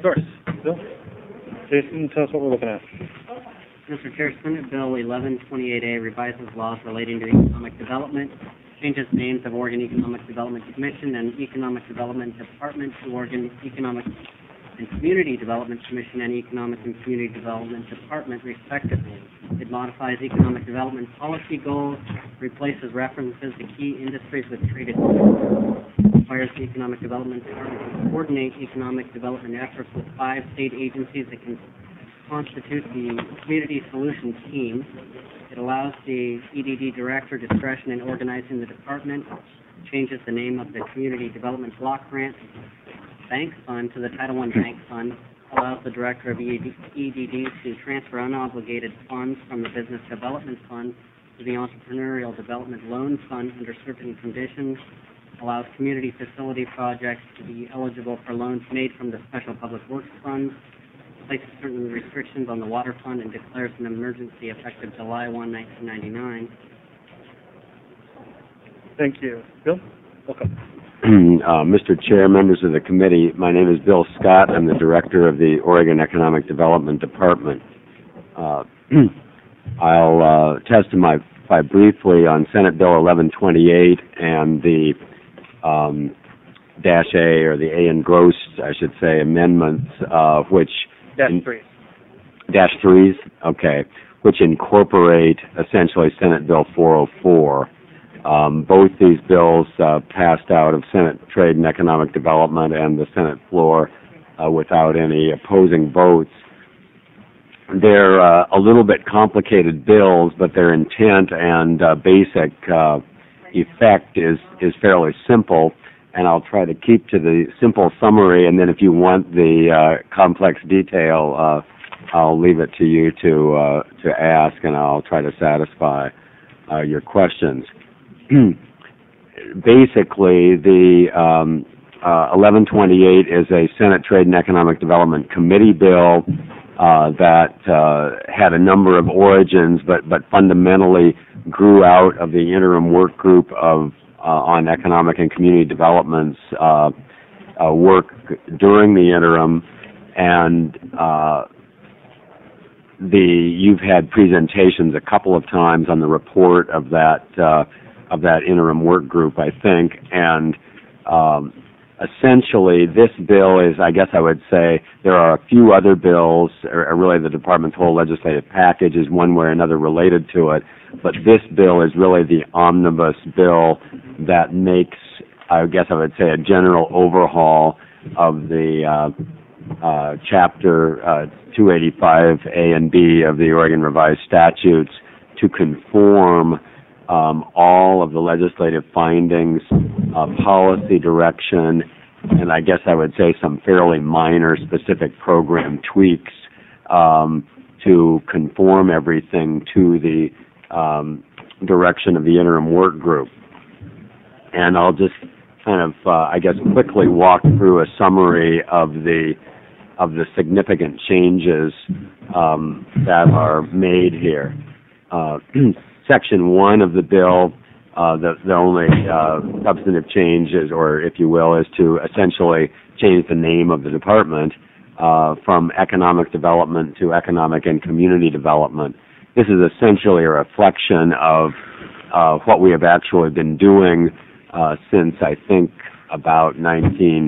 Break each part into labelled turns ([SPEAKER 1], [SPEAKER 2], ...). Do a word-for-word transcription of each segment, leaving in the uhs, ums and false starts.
[SPEAKER 1] course. Bill? Jason, tell us what we're looking at.
[SPEAKER 2] Mister Chair, Senate Bill eleven twenty-eight A revises laws relating to economic development, changes names of Oregon Economic Development Commission and Economic Development Department to Oregon Economic and Community Development Commission and Economic and Community Development Department, respectively. It modifies economic development policy goals, replaces references to key industries with trade agreements, requires the Economic Development Department to coordinate economic development efforts with five state agencies that can constitute the Community Solutions Team. It allows the E D D Director discretion in organizing the department, changes the name of the Community Development Block Grant Bank Fund to the Title One Bank Fund, allows the Director of E D D to transfer unobligated funds from the Business Development Fund to the Entrepreneurial Development Loan Fund under certain conditions, allows community facility projects to be eligible for loans made from the Special Public Works Fund, places certain restrictions on the Water Fund, and declares an emergency effective July first, nineteen ninety-nine.
[SPEAKER 1] Thank you. Bill? Okay.
[SPEAKER 3] Uh, Mister Chair, members of the committee, my name is Bill Scott. I'm the director of the Oregon Economic Development Department. Uh, I'll uh, testify briefly on Senate Bill eleven twenty-eight and the um, dash A, or the A engrossed, I should say, amendments, uh, which...
[SPEAKER 1] Dash threes.
[SPEAKER 3] Dash threes, okay, which incorporate essentially Senate Bill four oh four. Um, both these bills uh, passed out of Senate Trade and Economic Development and the Senate floor uh, without any opposing votes. They're uh, a little bit complicated bills, but their intent and uh, basic uh, effect is, is fairly simple, and I'll try to keep to the simple summary, and then if you want the uh, complex detail, uh, I'll leave it to you to, uh, to ask, and I'll try to satisfy uh, your questions. Basically, the um, uh, eleven twenty-eight is a Senate Trade and Economic Development Committee bill uh, that uh, had a number of origins, but, but fundamentally grew out of the interim work group of uh, on economic and community development's uh, uh, work during the interim, and uh, the you've had presentations a couple of times on the report of that. Uh, of that interim work group, I think, and um, essentially this bill is, I guess I would say, there are a few other bills, or, or really the department's whole legislative package is one way or another related to it, but this bill is really the omnibus bill that makes, I guess I would say, a general overhaul of the uh, uh, chapter uh, two eighty-five A and B of the Oregon Revised Statutes to conform Um, all of the legislative findings, uh, policy direction, and I guess I would say some fairly minor specific program tweaks um, to conform everything to the um, direction of the interim work group. And I'll just kind of, uh, I guess, quickly walk through a summary of the of the significant changes um, that are made here. Uh, Section one of the bill, uh, the, the only uh, substantive change is, or if you will, is to essentially change the name of the department uh, from economic development to economic and community development. This is essentially a reflection of uh, what we have actually been doing uh, since, I think, about nineteen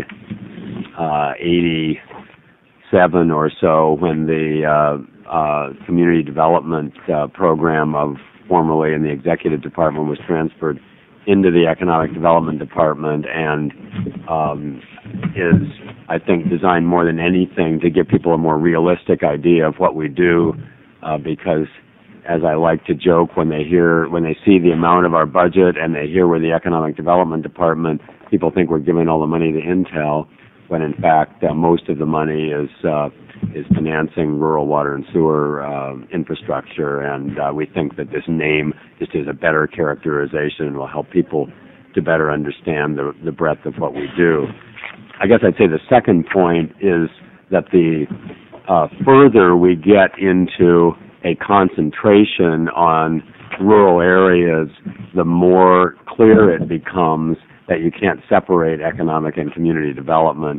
[SPEAKER 3] eighty-seven or so, when the uh, uh, community development uh, program of formerly in the executive department was transferred into the economic development department, and um, is, I think, designed more than anything to give people a more realistic idea of what we do, uh, because as I like to joke, when they hear, when they see the amount of our budget and they hear we're the economic development department, people think we're giving all the money to Intel, when in fact uh, most of the money is uh, is financing rural water and sewer uh, infrastructure, and uh, we think that this name just is a better characterization and will help people to better understand the, the breadth of what we do. I guess I'd say the second point is that the uh, further we get into a concentration on rural areas, the more clear it becomes that you can't separate economic and community development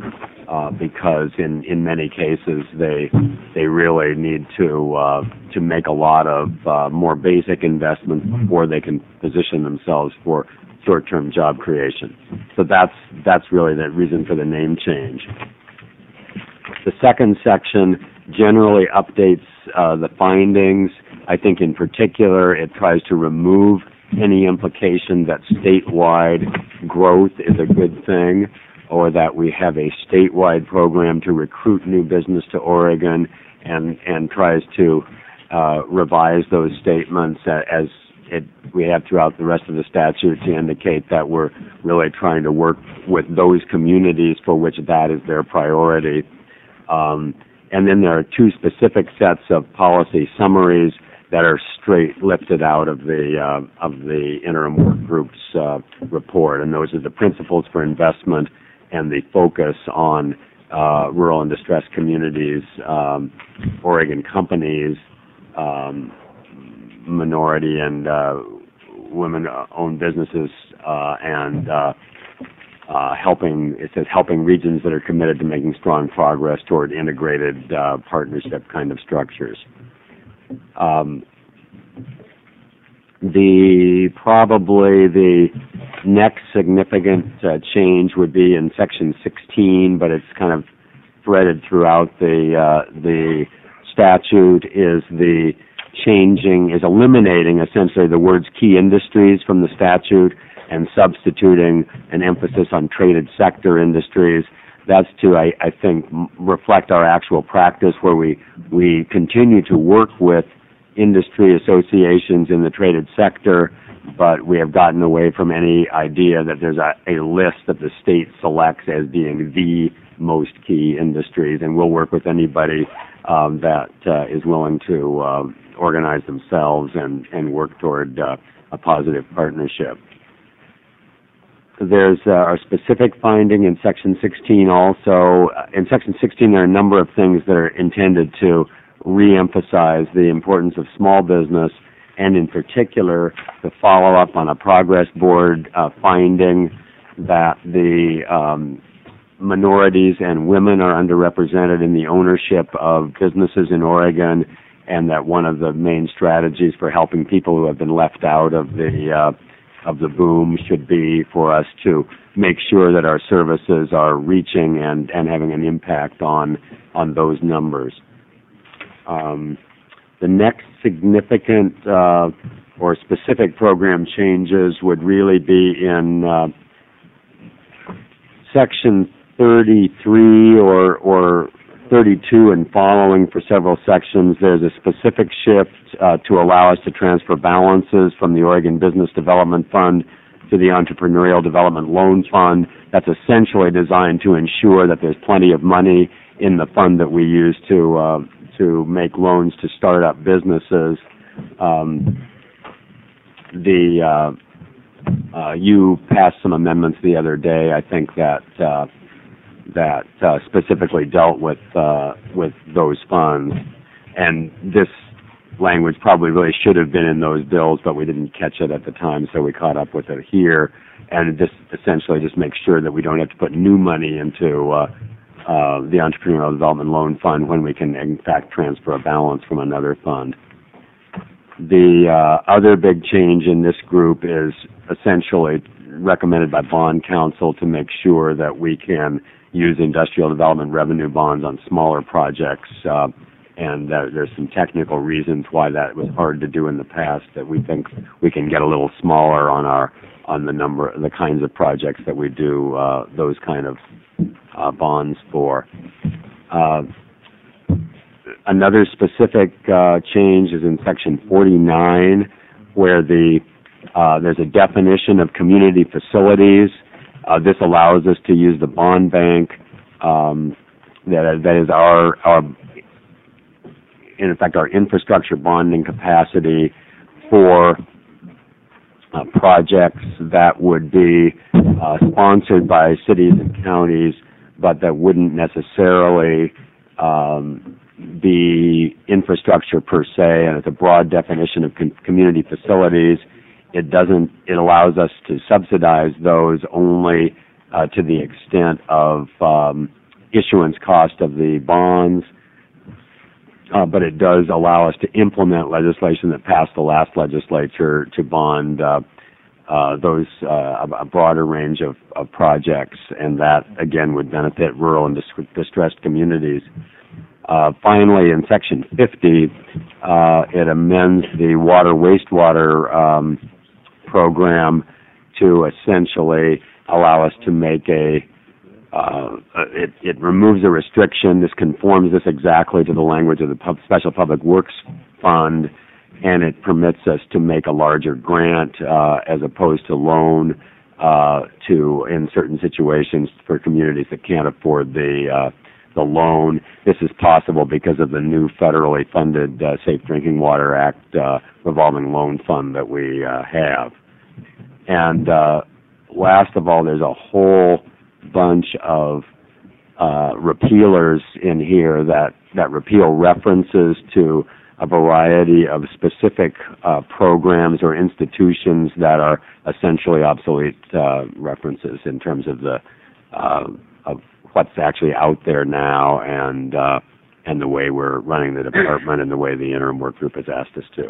[SPEAKER 3] uh, because in, in many cases they they really need to uh, to make a lot of uh, more basic investments before they can position themselves for short-term job creation. So that's that's really the reason for the name change. The second section generally updates uh, the findings. I think in particular it tries to remove any implication that statewide growth is a good thing, or that we have a statewide program to recruit new business to Oregon, and, and tries to uh, revise those statements as it, we have throughout the rest of the statute to indicate that we're really trying to work with those communities for which that is their priority. Um, and then there are two specific sets of policy summaries that are straight lifted out of the uh, of the interim work group's uh, report, and those are the principles for investment and the focus on uh, rural and distressed communities, um, Oregon companies, um, minority and uh, women-owned businesses, uh, and uh, uh, helping. It says helping regions that are committed to making strong progress toward integrated uh, partnership kind of structures. Um, the probably the next significant uh, change would be in section sixteen, but it's kind of threaded throughout the uh, the statute. Is the changing is eliminating essentially the words key industries from the statute and substituting an emphasis on traded sector industries. That's to, I, I think, m- reflect our actual practice, where we, we continue to work with industry associations in the traded sector, but we have gotten away from any idea that there's a, a list that the state selects as being the most key industries, and we'll work with anybody um, that uh, is willing to uh, organize themselves and, and work toward uh, a positive partnership. There's uh, our specific finding in Section sixteen also. In Section sixteen, there are a number of things that are intended to re-emphasize the importance of small business, and in particular, to follow up on a progress board uh, finding that the um, minorities and women are underrepresented in the ownership of businesses in Oregon, and that one of the main strategies for helping people who have been left out of the uh, of the boom should be for us to make sure that our services are reaching and, and having an impact on on those numbers. Um, the next significant uh, or specific program changes would really be in uh, Section thirty-three or, or thirty-two and following for several sections. There's a specific shift uh, to allow us to transfer balances from the Oregon Business Development Fund to the Entrepreneurial Development Loan Fund. That's essentially designed to ensure that there's plenty of money in the fund that we use to uh, to make loans to start up businesses. Um, the uh, uh, you passed some amendments the other day, I think, that uh, that uh, specifically dealt with uh, with those funds, and this language probably really should have been in those bills, but we didn't catch it at the time, so we caught up with it here. And this essentially just makes sure that we don't have to put new money into uh, uh, the Entrepreneurial Development Loan Fund when we can, in fact, transfer a balance from another fund. The uh, other big change in this group is essentially recommended by bond counsel to make sure that we can use industrial development revenue bonds on smaller projects, uh, and uh, there's some technical reasons why that was hard to do in the past, that we think we can get a little smaller on our on the number, the kinds of projects that we do uh, those kind of uh, bonds for. Uh, another specific uh, change is in Section forty-nine, where the uh, there's a definition of community facilities. Uh, this allows us to use the bond bank, um, that, that is our, our, in effect, our infrastructure bonding capacity for uh, projects that would be uh, sponsored by cities and counties, but that wouldn't necessarily um, be infrastructure per se, and it's a broad definition of com- community facilities. It doesn't, it allows us to subsidize those only uh, to the extent of um, issuance cost of the bonds, uh, but it does allow us to implement legislation that passed the last legislature to bond uh, uh, those uh, a broader range of, of projects, and that again would benefit rural and dis- distressed communities. Uh, finally, in Section fifty, uh, it amends the water wastewater um, program to essentially allow us to make a, uh, it, it removes a restriction. This conforms this exactly to the language of the Pub- Special Public Works Fund, and it permits us to make a larger grant uh, as opposed to loan uh, to, in certain situations, for communities that can't afford the uh, the loan. This is possible because of the new federally funded uh, Safe Drinking Water Act uh, revolving loan fund that we uh, have. And uh, last of all, there's a whole bunch of uh, repealers in here that, that repeal references to a variety of specific uh, programs or institutions that are essentially obsolete uh, references in terms of the uh, of what's actually out there now, and uh, and the way we're running the department and the way the interim work group has asked us to.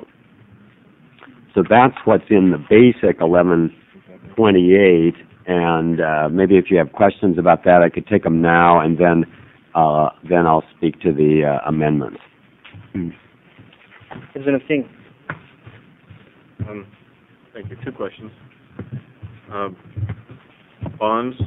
[SPEAKER 3] So that's what's in the basic eleven twenty-eight, and uh, maybe if you have questions about that, I could take them now, and then uh, then I'll speak to the uh, amendments.
[SPEAKER 1] Representative King.
[SPEAKER 4] Um, thank you. Two questions. Um, bonds.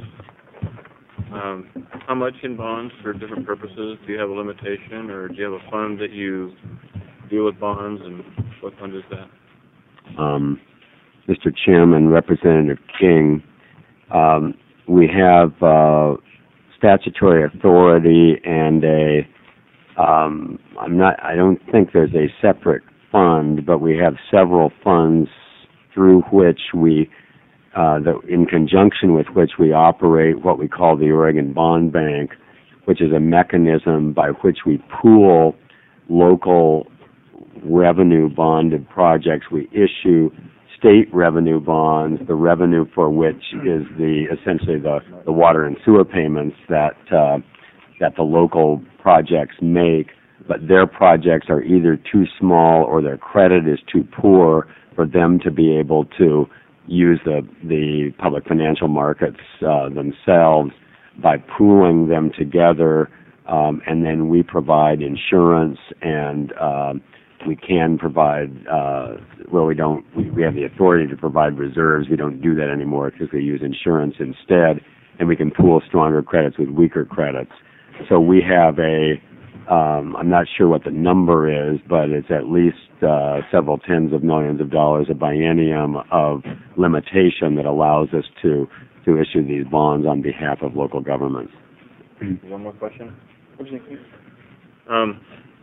[SPEAKER 4] Um, how much in bonds for different purposes? Do you have a limitation, or do you have a fund that you deal with bonds, and what fund is that?
[SPEAKER 3] Um, Mister Chairman, Representative King, um, we have uh, statutory authority and a, um, I'm not, I don't think there's a separate fund, but we have several funds through which we Uh, that in conjunction with which we operate what we call the Oregon Bond Bank, which is a mechanism by which we pool local revenue bonded projects. We issue state revenue bonds, the revenue for which is the essentially the, the water and sewer payments that uh, that the local projects make, but their projects are either too small or their credit is too poor for them to be able to use the the public financial markets uh, themselves. By pooling them together, um, and then we provide insurance, and uh, we can provide, uh, well, we don't, we, we have the authority to provide reserves. We don't do that anymore because we use insurance instead, and we can pool stronger credits with weaker credits. So we have a, um, I'm not sure what the number is, but it's at least uh, several tens of millions of dollars a biennium of limitation that allows us to to issue these bonds on behalf of local governments.
[SPEAKER 4] One more question. Um,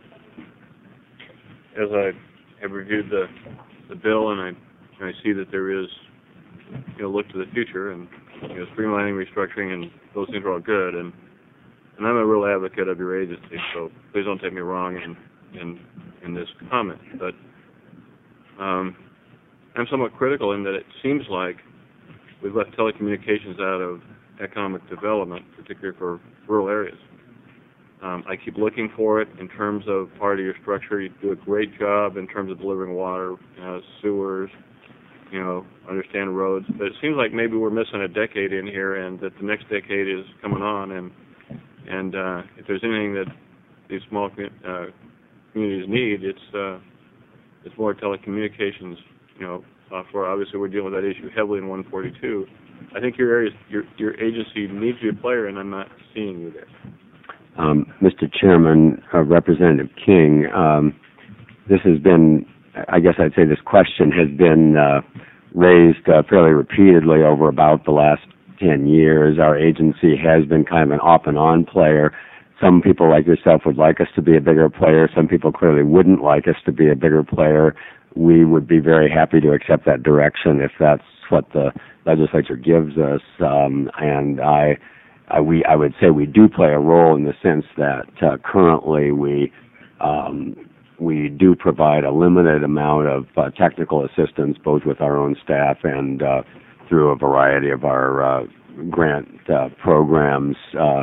[SPEAKER 4] as I have reviewed the the bill, and I and I see that there is, you know, look to the future, and you know, streamlining, restructuring, and those things are all good, and and I'm a real advocate of your agency, so please don't take me wrong in in, in this comment. But um, I'm somewhat critical in that it seems like we've left telecommunications out of economic development, particularly for rural areas. Um, I keep looking for it in terms of part of your structure. You do a great job in terms of delivering water, uh, sewers, you know, understand roads. But it seems like maybe we're missing a decade in here, and that the next decade is coming on. And and uh, if there's anything that these small uh, communities need, it's uh, it's more telecommunications, you know, software. Obviously, we're dealing with that issue heavily in one forty-two. I think your area, your your agency needs to be a player, and I'm not seeing you there.
[SPEAKER 3] Um, Mister Chairman, uh, Representative King, um, this has been, I guess I'd say this question has been uh, raised uh, fairly repeatedly over about the last ten years. Our agency has been kind of an off and on player. Some people like yourself would like us to be a bigger player. Some people clearly wouldn't like us to be a bigger player. We would be very happy to accept that direction if that's what the legislature gives us. Um, and I, I, we, I would say we do play a role in the sense that uh, currently we um, we do provide a limited amount of uh, technical assistance, both with our own staff and uh, through a variety of our uh, grant uh, programs. Uh,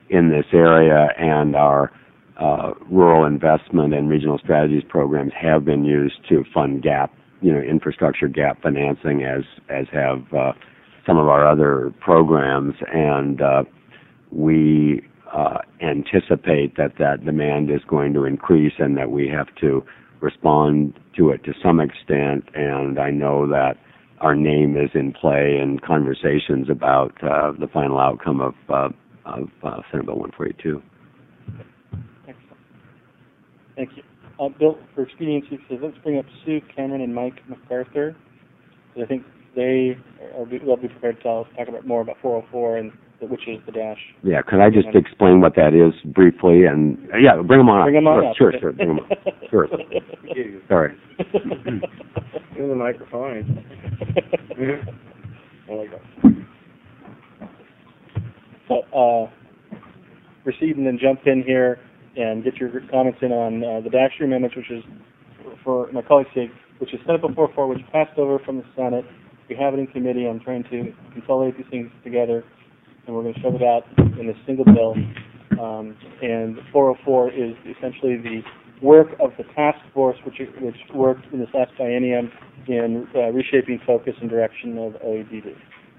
[SPEAKER 3] in this area, and our uh, rural investment and regional strategies programs have been used to fund gap, you know, infrastructure gap financing, as as have uh, some of our other programs, and uh, we uh, anticipate that that demand is going to increase and that we have to respond to it to some extent, and I know that our name is in play in conversations about uh, the final outcome of, uh, of uh, Senate Bill one forty-two.
[SPEAKER 1] Excellent. Thank you. Uh, Bill, for expediency, so let's bring up Sue Cameron and Mike MacArthur. I think they are, they'll be prepared to tell, talk about more about four oh four, and which is the dash.
[SPEAKER 3] Yeah, could I just explain what that is briefly? And uh, yeah, bring them on
[SPEAKER 1] Bring
[SPEAKER 3] up.
[SPEAKER 1] them on
[SPEAKER 3] sure,
[SPEAKER 1] up.
[SPEAKER 3] Sure, sure, bring them on. Sure. Sorry.
[SPEAKER 4] In the microphone.
[SPEAKER 1] I like that. So, uh, proceed and then jump in here and get your comments in on uh, the Dasher amendments, which is, for my colleague's sake, which is Senate Bill four oh four, which passed over from the Senate. We have it in committee. I'm trying to consolidate these things together, and we're going to shove it out in a single bill. Um, and four oh four is essentially the work of the task force, which which worked in this last biennium in uh, reshaping focus and direction of O E D D.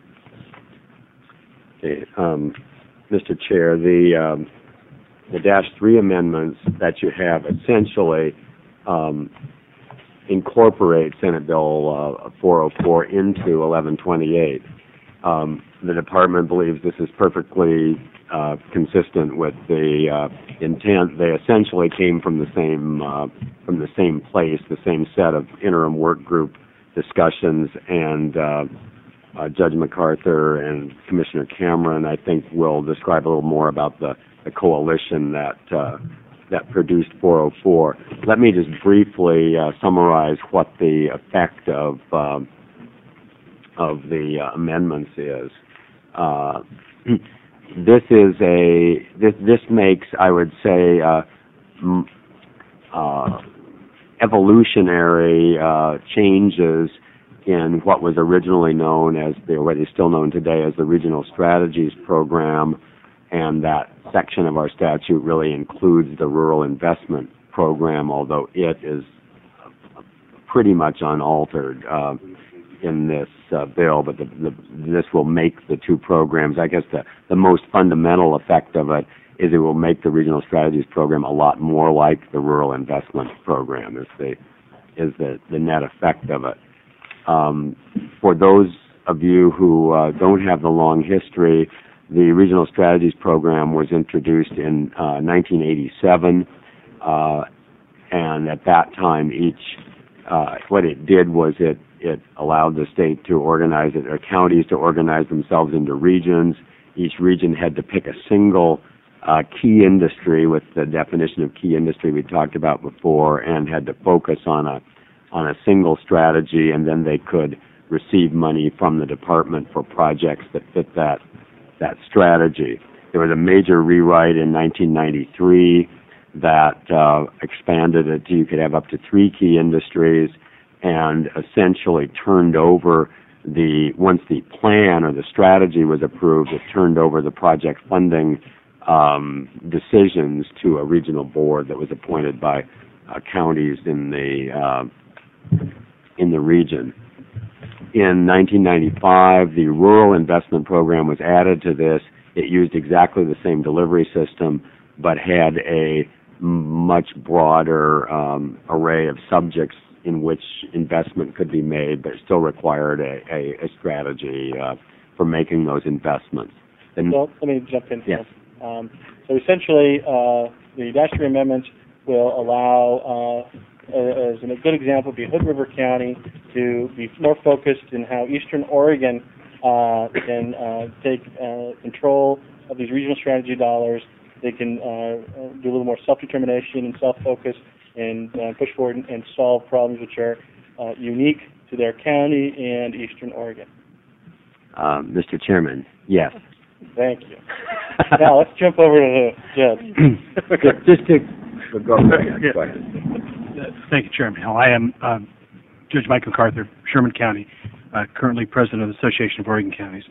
[SPEAKER 3] Okay, um, Mister Chair, the um, the Dash three amendments that you have essentially um, incorporate Senate Bill uh, four oh four into eleven twenty-eight. Um, the department believes this is perfectly uh, consistent with the uh, intent. They essentially came from the same uh, from the same place, the same set of interim work group discussions, and uh, uh, Judge MacArthur and Commissioner Cameron, I think, will describe a little more about the, the coalition that uh, that produced four oh four. Let me just briefly uh, summarize what the effect of uh, of the uh, amendments is. Uh, this is a this this makes, I would say, uh, m- uh, evolutionary uh, changes in what was originally known as, the what is still known today as the Regional Strategies Program, and that section of our statute really includes the Rural Investment Program, although it is pretty much unaltered uh, in this uh, bill, but the, the, this will make the two programs, I guess the, the most fundamental effect of it is it will make the Regional Strategies Program a lot more like the Rural Investment Program, is the, is the, the net effect of it. Um, for those of you who uh, don't have the long history, the Regional Strategies Program was introduced in uh, nineteen eighty-seven, uh, and at that time, each uh, what it did was it it allowed the state to organize it, or counties to organize themselves into regions. Each region had to pick a single uh, key industry, with the definition of key industry we talked about before, and had to focus on a on a single strategy, and then they could receive money from the department for projects that fit that that strategy. There was a major rewrite in nineteen ninety-three that uh, expanded it to you could have up to three key industries, and essentially turned over the, once the plan or the strategy was approved, it turned over the project funding um, decisions to a regional board that was appointed by uh, counties in the uh, in the region. In nineteen ninety-five, the Rural Investment Program was added to this. It used exactly the same delivery system, but had a much broader um, array of subjects in which investment could be made, but still required a, a, a strategy uh, for making those investments. And
[SPEAKER 1] So let me jump in here.
[SPEAKER 3] Yes.
[SPEAKER 1] Um, so essentially, uh, the Dash three amendments will allow, uh, as a good example, be Hood River County to be more focused in how Eastern Oregon uh, can uh, take uh, control of these regional strategy dollars. They can uh, do a little more self-determination and self-focus, and uh, push forward and, and solve problems which are uh, unique to their county and Eastern Oregon.
[SPEAKER 3] uh, Mister Chairman, yes.
[SPEAKER 1] Thank you. Now let's jump over to the judge.
[SPEAKER 3] Just to go ahead. Go ahead.
[SPEAKER 5] Thank you, Chairman Hill. I am um, Judge Mike MacArthur, Sherman County, uh, currently president of the Association of Oregon Counties.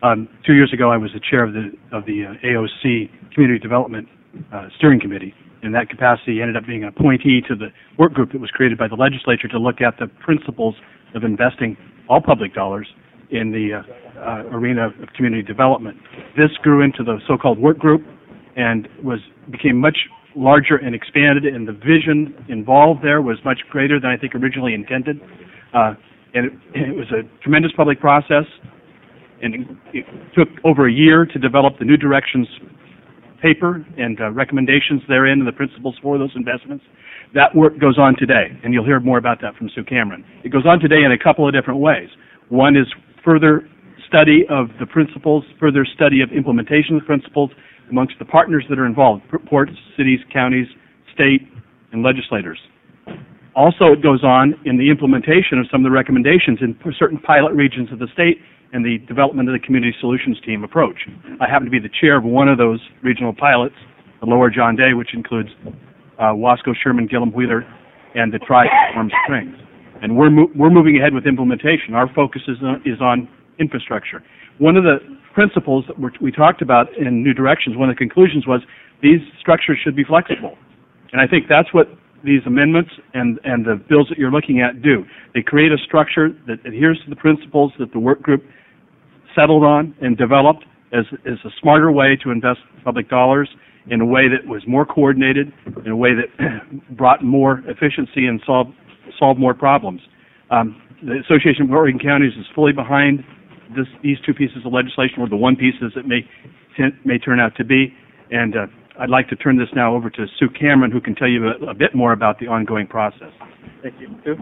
[SPEAKER 5] Um, two years ago, I was the chair of the of the uh, A O C Community Development uh, Steering Committee. In that capacity, ended up being an appointee to the work group that was created by the legislature to look at the principles of investing all public dollars in the uh, uh, arena of community development. This grew into the so-called work group and was became much larger and expanded, and the vision involved there was much greater than I think originally intended. Uh, and it, it was a tremendous public process, and it, it took over a year to develop the new directions paper and uh, recommendations therein and the principles for those investments. That work goes on today, and you'll hear more about that from Sue Cameron. It goes on today in a couple of different ways. One is further study of the principles, further study of implementation of the principles amongst the partners that are involved, ports, cities, counties, state, and legislators. Also, it goes on in the implementation of some of the recommendations in certain pilot regions of the state and the development of the Community Solutions Team approach. I happen to be the chair of one of those regional pilots, the Lower John Day, which includes uh, Wasco, Sherman, Gillum, Wheeler, and the Tri-Warm Springs. And we're, mo we're moving ahead with implementation. Our focus is on, is on infrastructure. One of the principles that we're, we talked about in New Directions, one of the conclusions was these structures should be flexible. And I think that's what these amendments and, and the bills that you're looking at do. They create a structure that adheres to the principles that the work group settled on and developed as, as a smarter way to invest public dollars in a way that was more coordinated, in a way that brought more efficiency and solved, solved more problems. Um, the Association of Oregon Counties is fully behind this, these two pieces of legislation, or the one pieces that may, may turn out to be. And uh, I'd like to turn this now over to Sue Cameron, who can tell you a, a bit more about the ongoing process.
[SPEAKER 1] Thank you. Sue?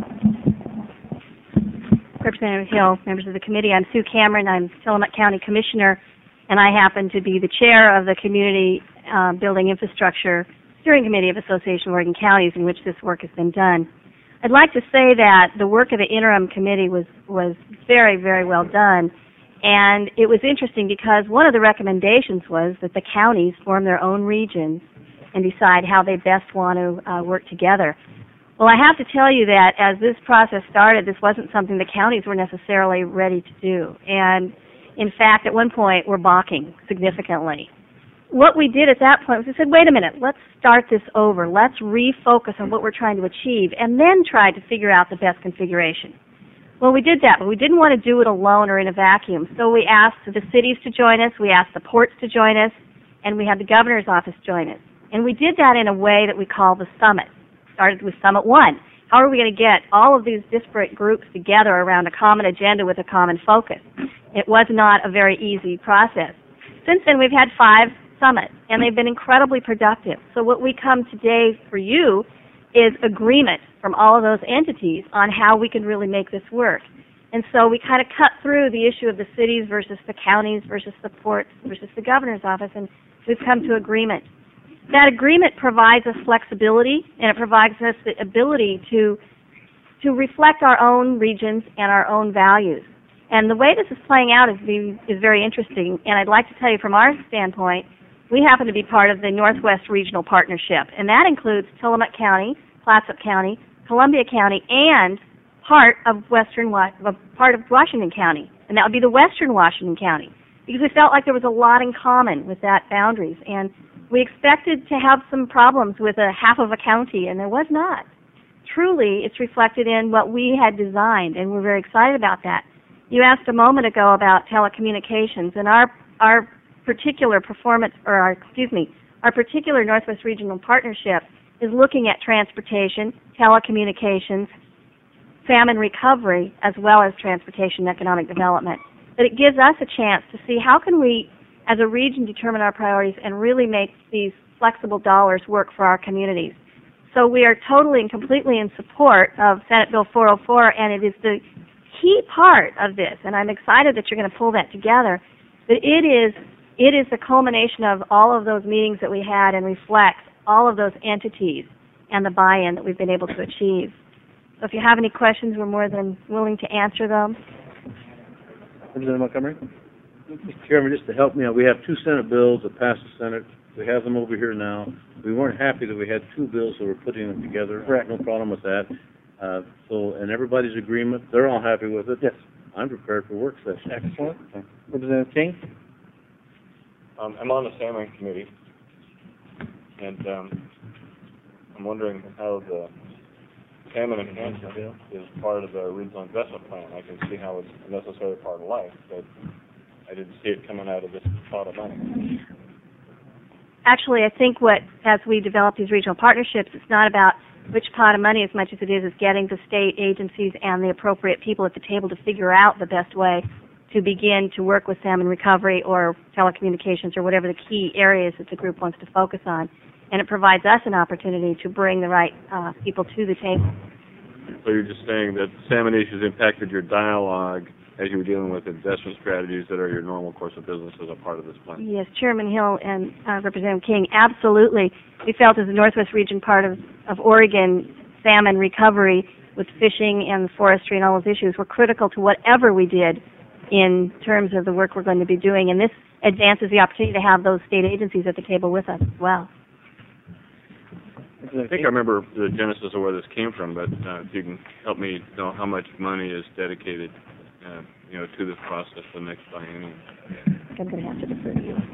[SPEAKER 6] Representative Hill, members of the committee, I'm Sue Cameron. I'm Tillamook County Commissioner, and I happen to be the chair of the Community uh, Building Infrastructure Steering Committee of Association of Oregon Counties, in which this work has been done. I'd like to say that the work of the interim committee was, was very, very well done, and it was interesting because one of the recommendations was that the counties form their own regions and decide how they best want to uh, work together. Well, I have to tell you that as this process started, this wasn't something the counties were necessarily ready to do. And in fact, at one point, we're balking significantly. What we did at that point was we said, wait a minute, let's start this over. Let's refocus on what we're trying to achieve and then try to figure out the best configuration. Well, we did that, but we didn't want to do it alone or in a vacuum. So we asked the cities to join us, we asked the ports to join us, and we had the governor's office join us. And we did that in a way that we call the summit. Started with Summit One. How are we going to get all of these disparate groups together around a common agenda with a common focus? It was not a very easy process. Since then, we've had five summits, and they've been incredibly productive. So what we come today for you is agreement from all of those entities on how we can really make this work. And so we kind of cut through the issue of the cities versus the counties versus the ports versus the governor's office, and we've come to agreement. That agreement provides us flexibility, and it provides us the ability to, to reflect our own regions and our own values. And the way this is playing out is, is very interesting, and I'd like to tell you from our standpoint, we happen to be part of the Northwest Regional Partnership, and that includes Tillamook County, Clatsop County, Columbia County, and part of Western, part of Washington County, and that would be the Western Washington County, because we felt like there was a lot in common with that boundaries, and we expected to have some problems with a half of a county, and there was not. Truly, it's reflected in what we had designed, and we're very excited about that. You asked a moment ago about telecommunications, and our our particular performance, or our, excuse me, our particular Northwest Regional Partnership is looking at transportation, telecommunications, famine recovery, as well as transportation and economic development. But it gives us a chance to see how can we, as a region, determine our priorities and really make these flexible dollars work for our communities. So we are totally and completely in support of Senate Bill four oh four, and it is the key part of this, and I'm excited that you're going to pull that together, but it is, it is the culmination of all of those meetings that we had and reflects all of those entities and the buy-in that we've been able to achieve. So if you have any questions, we're more than willing to answer them.
[SPEAKER 1] Representative Montgomery?
[SPEAKER 7] Mister Chairman, just to help me out, we have two Senate bills that passed the Senate. We have them over here now. We weren't happy that we had two bills, so we're putting them together.
[SPEAKER 1] Correct.
[SPEAKER 7] No problem with that. Uh, so, and everybody's agreement, they're all happy with it.
[SPEAKER 1] Yes.
[SPEAKER 7] I'm prepared for work session.
[SPEAKER 1] Excellent. Representative King?
[SPEAKER 4] Um, I'm on the salmon committee, and um, I'm wondering how the salmon enhancement is part of the regional investment plan. I can see how it's a necessary part of life, but I didn't see it coming out of this pot of money.
[SPEAKER 6] Actually, I think what, as we develop these regional partnerships, it's not about which pot of money as much as it is is getting the state agencies and the appropriate people at the table to figure out the best way to begin to work with salmon recovery or telecommunications or whatever the key areas that the group wants to focus on. And it provides us an opportunity to bring the right uh, people to the table.
[SPEAKER 4] So you're just saying that salmon issues impacted your dialogue as you were dealing with investment strategies that are your normal course of business as a part of this plan?
[SPEAKER 6] Yes, Chairman Hill and uh, Representative King, absolutely. We felt as the Northwest region part of, of Oregon, salmon recovery with fishing and forestry and all those issues were critical to whatever we did in terms of the work we're going to be doing. And this advances the opportunity to have those state agencies at the table with us as well.
[SPEAKER 4] I think I remember the genesis of where this came from, but uh, if you can help me know how much money is dedicated, uh, you know, to this process the next biennium.
[SPEAKER 6] I'm going to have to defer to you.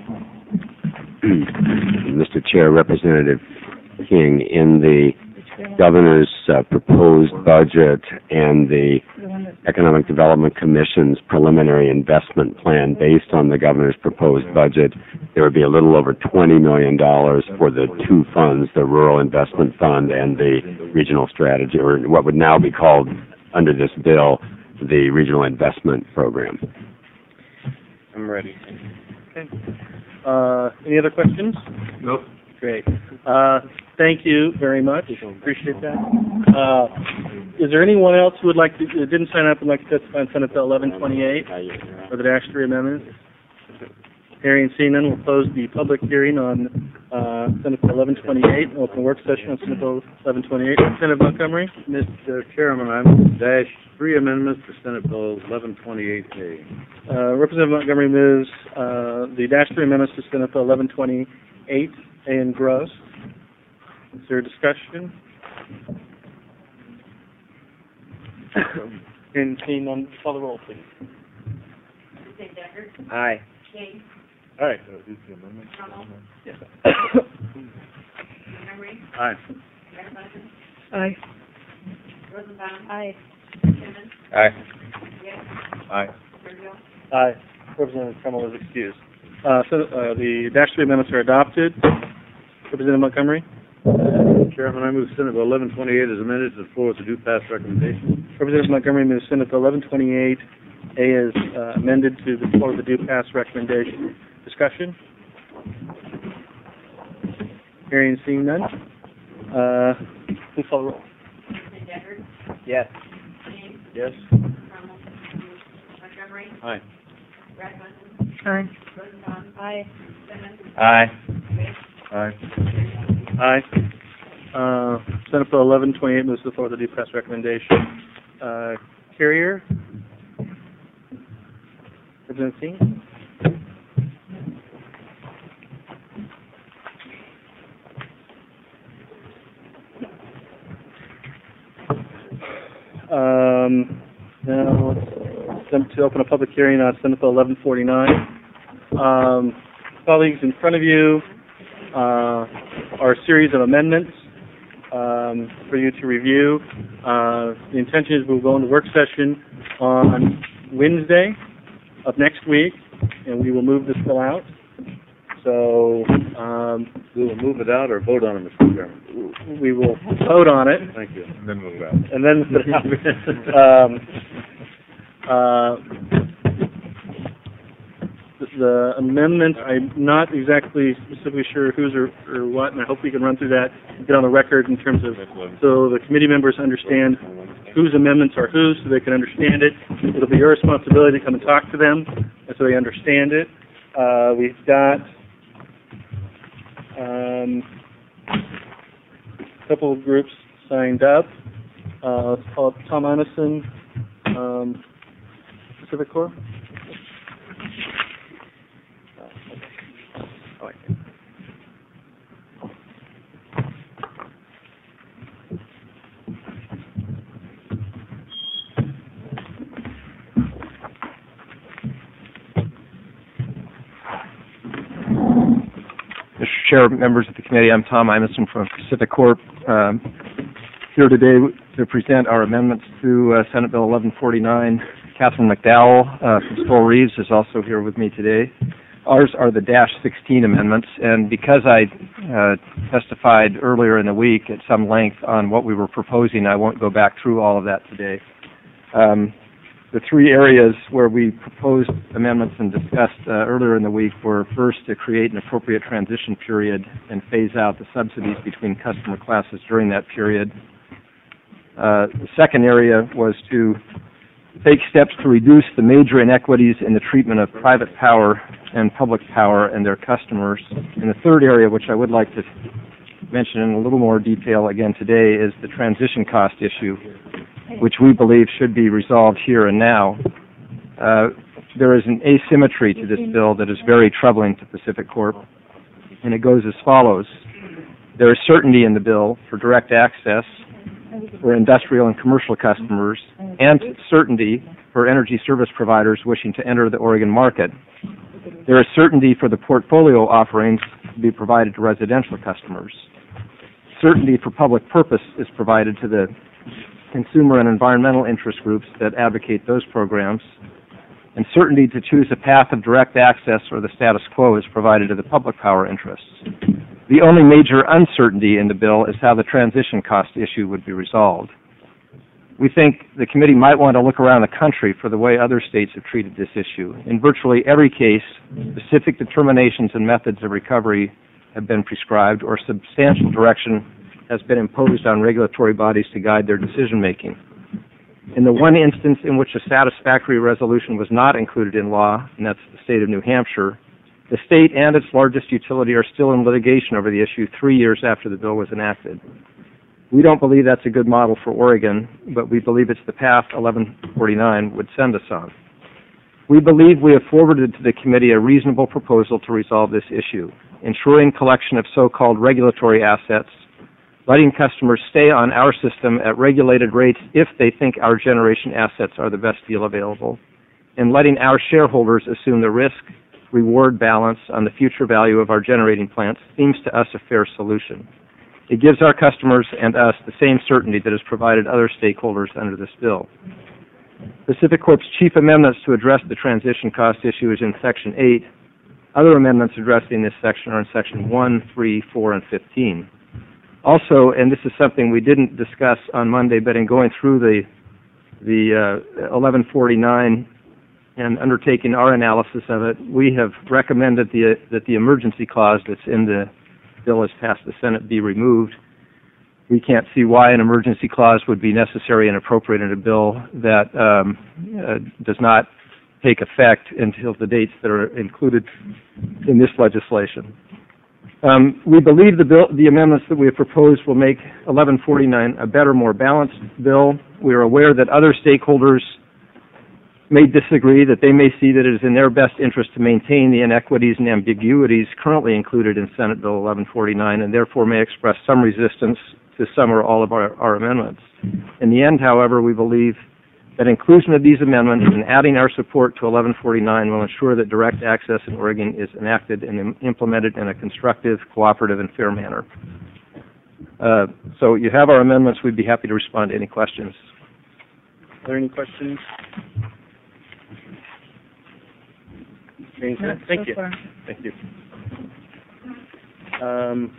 [SPEAKER 3] Mister Chair, Representative King, in the governor's uh, proposed budget and the Economic Development Commission's preliminary investment plan based on the governor's proposed budget, there would be a little over twenty million dollars for the two funds, the Rural Investment Fund and the Regional Strategy, or what would now be called under this bill, the Regional Investment Program.
[SPEAKER 4] I'm ready.
[SPEAKER 1] Okay. Uh, any other questions?
[SPEAKER 4] Nope.
[SPEAKER 1] Great. Uh, thank you very much. Appreciate that. Uh, is there anyone else who would like to, uh, didn't sign up and like to testify on Senate Bill eleven twenty-eight or the Dash three amendment? Hearing and seeing none, we'll close the public hearing on uh, Senate Bill eleven twenty-eight and open the work session on Senate Bill eleven twenty-eight. Representative Montgomery?
[SPEAKER 7] Mister Chairman, I move dash three amendments to Senate Bill eleven twenty-eight A.
[SPEAKER 1] Uh, Representative Montgomery moves uh, the Dash three amendments to Senate Bill eleven twenty-eight A and Gross. Is there a discussion? Hearing and seeing none, call the roll, please.
[SPEAKER 2] Aye.
[SPEAKER 1] All right. Yes.
[SPEAKER 7] Aye.
[SPEAKER 1] Aye.
[SPEAKER 6] Aye.
[SPEAKER 4] Aye. Aye.
[SPEAKER 1] Aye. Representative Trumbull is excused. Uh, so uh, the Dash three amendments are adopted. Representative Montgomery?
[SPEAKER 7] Mister Chairman, I move Senate Bill eleven twenty-eight as amended to the floor with the due pass recommendation.
[SPEAKER 1] Representative Montgomery moves Senate Bill eleven twenty-eight A is uh, amended to the floor with the due pass recommendation. Discussion? Hearing and seeing none. Uh, please call the roll.
[SPEAKER 2] Yes.
[SPEAKER 7] Yes. Aye.
[SPEAKER 6] Aye.
[SPEAKER 2] Aye.
[SPEAKER 4] Aye.
[SPEAKER 7] Aye.
[SPEAKER 1] Aye. Uh, Senate Bill eleven twenty-eight moves to the floor with the due pass recommendation. Uh, Carrier? Representative King? Um, now let's attempt to open a public hearing on Senate Bill eleven forty-nine. Um, colleagues, in front of you uh, are a series of amendments um, for you to review. Uh, the intention is we'll go into work session on Wednesday of next week, and we will move this bill out. So um,
[SPEAKER 7] We will move it out or vote on it, Mister Chairman.
[SPEAKER 1] we will vote on it.
[SPEAKER 7] Thank you.
[SPEAKER 4] And then move it out.
[SPEAKER 1] And then put it out. um, uh, the, the amendment, I'm not exactly specifically sure whose or, or what, and I hope we can run through that and get on the record in terms of, so the committee members understand whose amendments are whose, so they can understand it. It'll be your responsibility to come and talk to them, and so they understand it. Uh, we've got um, a couple of groups signed up. Uh, let's call it Tom Anderson, um, Pacific Corps. Oh, I see.
[SPEAKER 8] Chair, members of the committee, I'm Tom Imeson from Pacific Corp. Um, here today to present our amendments to uh, Senate Bill eleven forty-nine. Catherine McDowell uh, from Stoll Reeves is also here with me today. Ours are the dash sixteen amendments, and because I uh, testified earlier in the week at some length on what we were proposing, I won't go back through all of that today. Um, the three areas where we proposed amendments and discussed uh, earlier in the week were first to create an appropriate transition period and phase out the subsidies between customer classes during that period. Uh, the second area was to take steps to reduce the major inequities in the treatment of private power and public power and their customers. And the third area, which I would like to mention in a little more detail again today, is the transition cost issue, which we believe should be resolved here and now. Uh, there is an asymmetry to this bill that is very troubling to Pacific Corp, and it goes as follows. There is certainty in the bill for direct access for industrial and commercial customers, and certainty for energy service providers wishing to enter the Oregon market. There is certainty for the portfolio offerings to be provided to residential customers. Certainty for public purpose is provided to the consumer and environmental interest groups that advocate those programs, and certainty to choose a path of direct access or the status quo is provided to the public power interests. The only major uncertainty in the bill is how the transition cost issue would be resolved. We think the committee might want to look around the country for the way other states have treated this issue. In virtually every case, specific determinations and methods of recovery have been prescribed, or substantial direction has been imposed on regulatory bodies to guide their decision-making. In the one instance in which a satisfactory resolution was not included in law, and that's the state of New Hampshire, the state and its largest utility are still in litigation over the issue three years after the bill was enacted. We don't believe that's a good model for Oregon, but we believe it's the path eleven forty-nine would send us on. We believe we have forwarded to the committee a reasonable proposal to resolve this issue, ensuring collection of so-called regulatory assets, letting customers stay on our system at regulated rates if they think our generation assets are the best deal available, and letting our shareholders assume the risk-reward balance on the future value of our generating plants seems to us a fair solution. It gives our customers and us the same certainty that has provided other stakeholders under this bill. Pacific Corp's chief amendments to address the transition cost issue is in Section eight. Other amendments addressing this section are in Section one, three, four, and fifteen. Also, and this is something we didn't discuss on Monday, but in going through the the uh, eleven forty-nine and undertaking our analysis of it, we have recommended the, that the emergency clause that's in the bill as passed the Senate be removed. We can't see why an emergency clause would be necessary and appropriate in a bill that um, uh, does not take effect until the dates that are included in this legislation. Um, we believe the bill, the amendments that we have proposed will make eleven forty-nine a better, more balanced bill. We are aware that other stakeholders may disagree, that they may see that it is in their best interest to maintain the inequities and ambiguities currently included in Senate Bill eleven forty-nine, and therefore may express some resistance to some or all of our, our amendments. In the end, however, we believe that inclusion of these amendments and adding our support to eleven forty-nine will ensure that direct access in Oregon is enacted and im- implemented in a constructive, cooperative, and fair manner. Uh, so you have our amendments. We'd be happy to respond to any questions.
[SPEAKER 1] Are there any questions?
[SPEAKER 9] Not
[SPEAKER 1] Thank
[SPEAKER 9] so
[SPEAKER 1] you.
[SPEAKER 9] far.
[SPEAKER 1] Thank you. Um,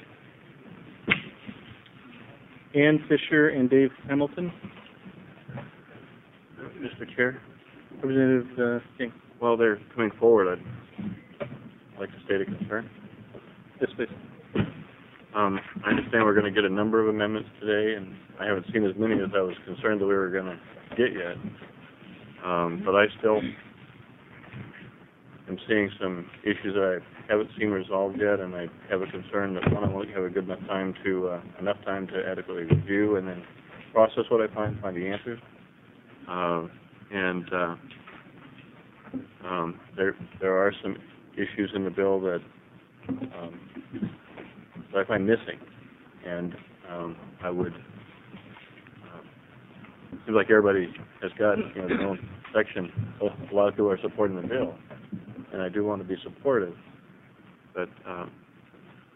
[SPEAKER 1] Ann Fisher and Dave Hamilton.
[SPEAKER 4] Mister Chair,
[SPEAKER 1] Representative uh, King.
[SPEAKER 4] while they're coming forward, I'd like to state a concern.
[SPEAKER 1] Yes, please.
[SPEAKER 4] Um, I understand we're going to get a number of amendments today, and I haven't seen as many as I was concerned that we were going to get yet. Um, but I still am seeing some issues that I haven't seen resolved yet, and I have a concern that one, I won't have a good enough time to uh, enough time to adequately review and then process what I find, find the answers. Uh, and uh, um, there there are some issues in the bill that um, that I find missing, and um, I would. Uh, it seems like everybody has got you know their own section. A lot of people are supporting the bill, and I do want to be supportive, but um,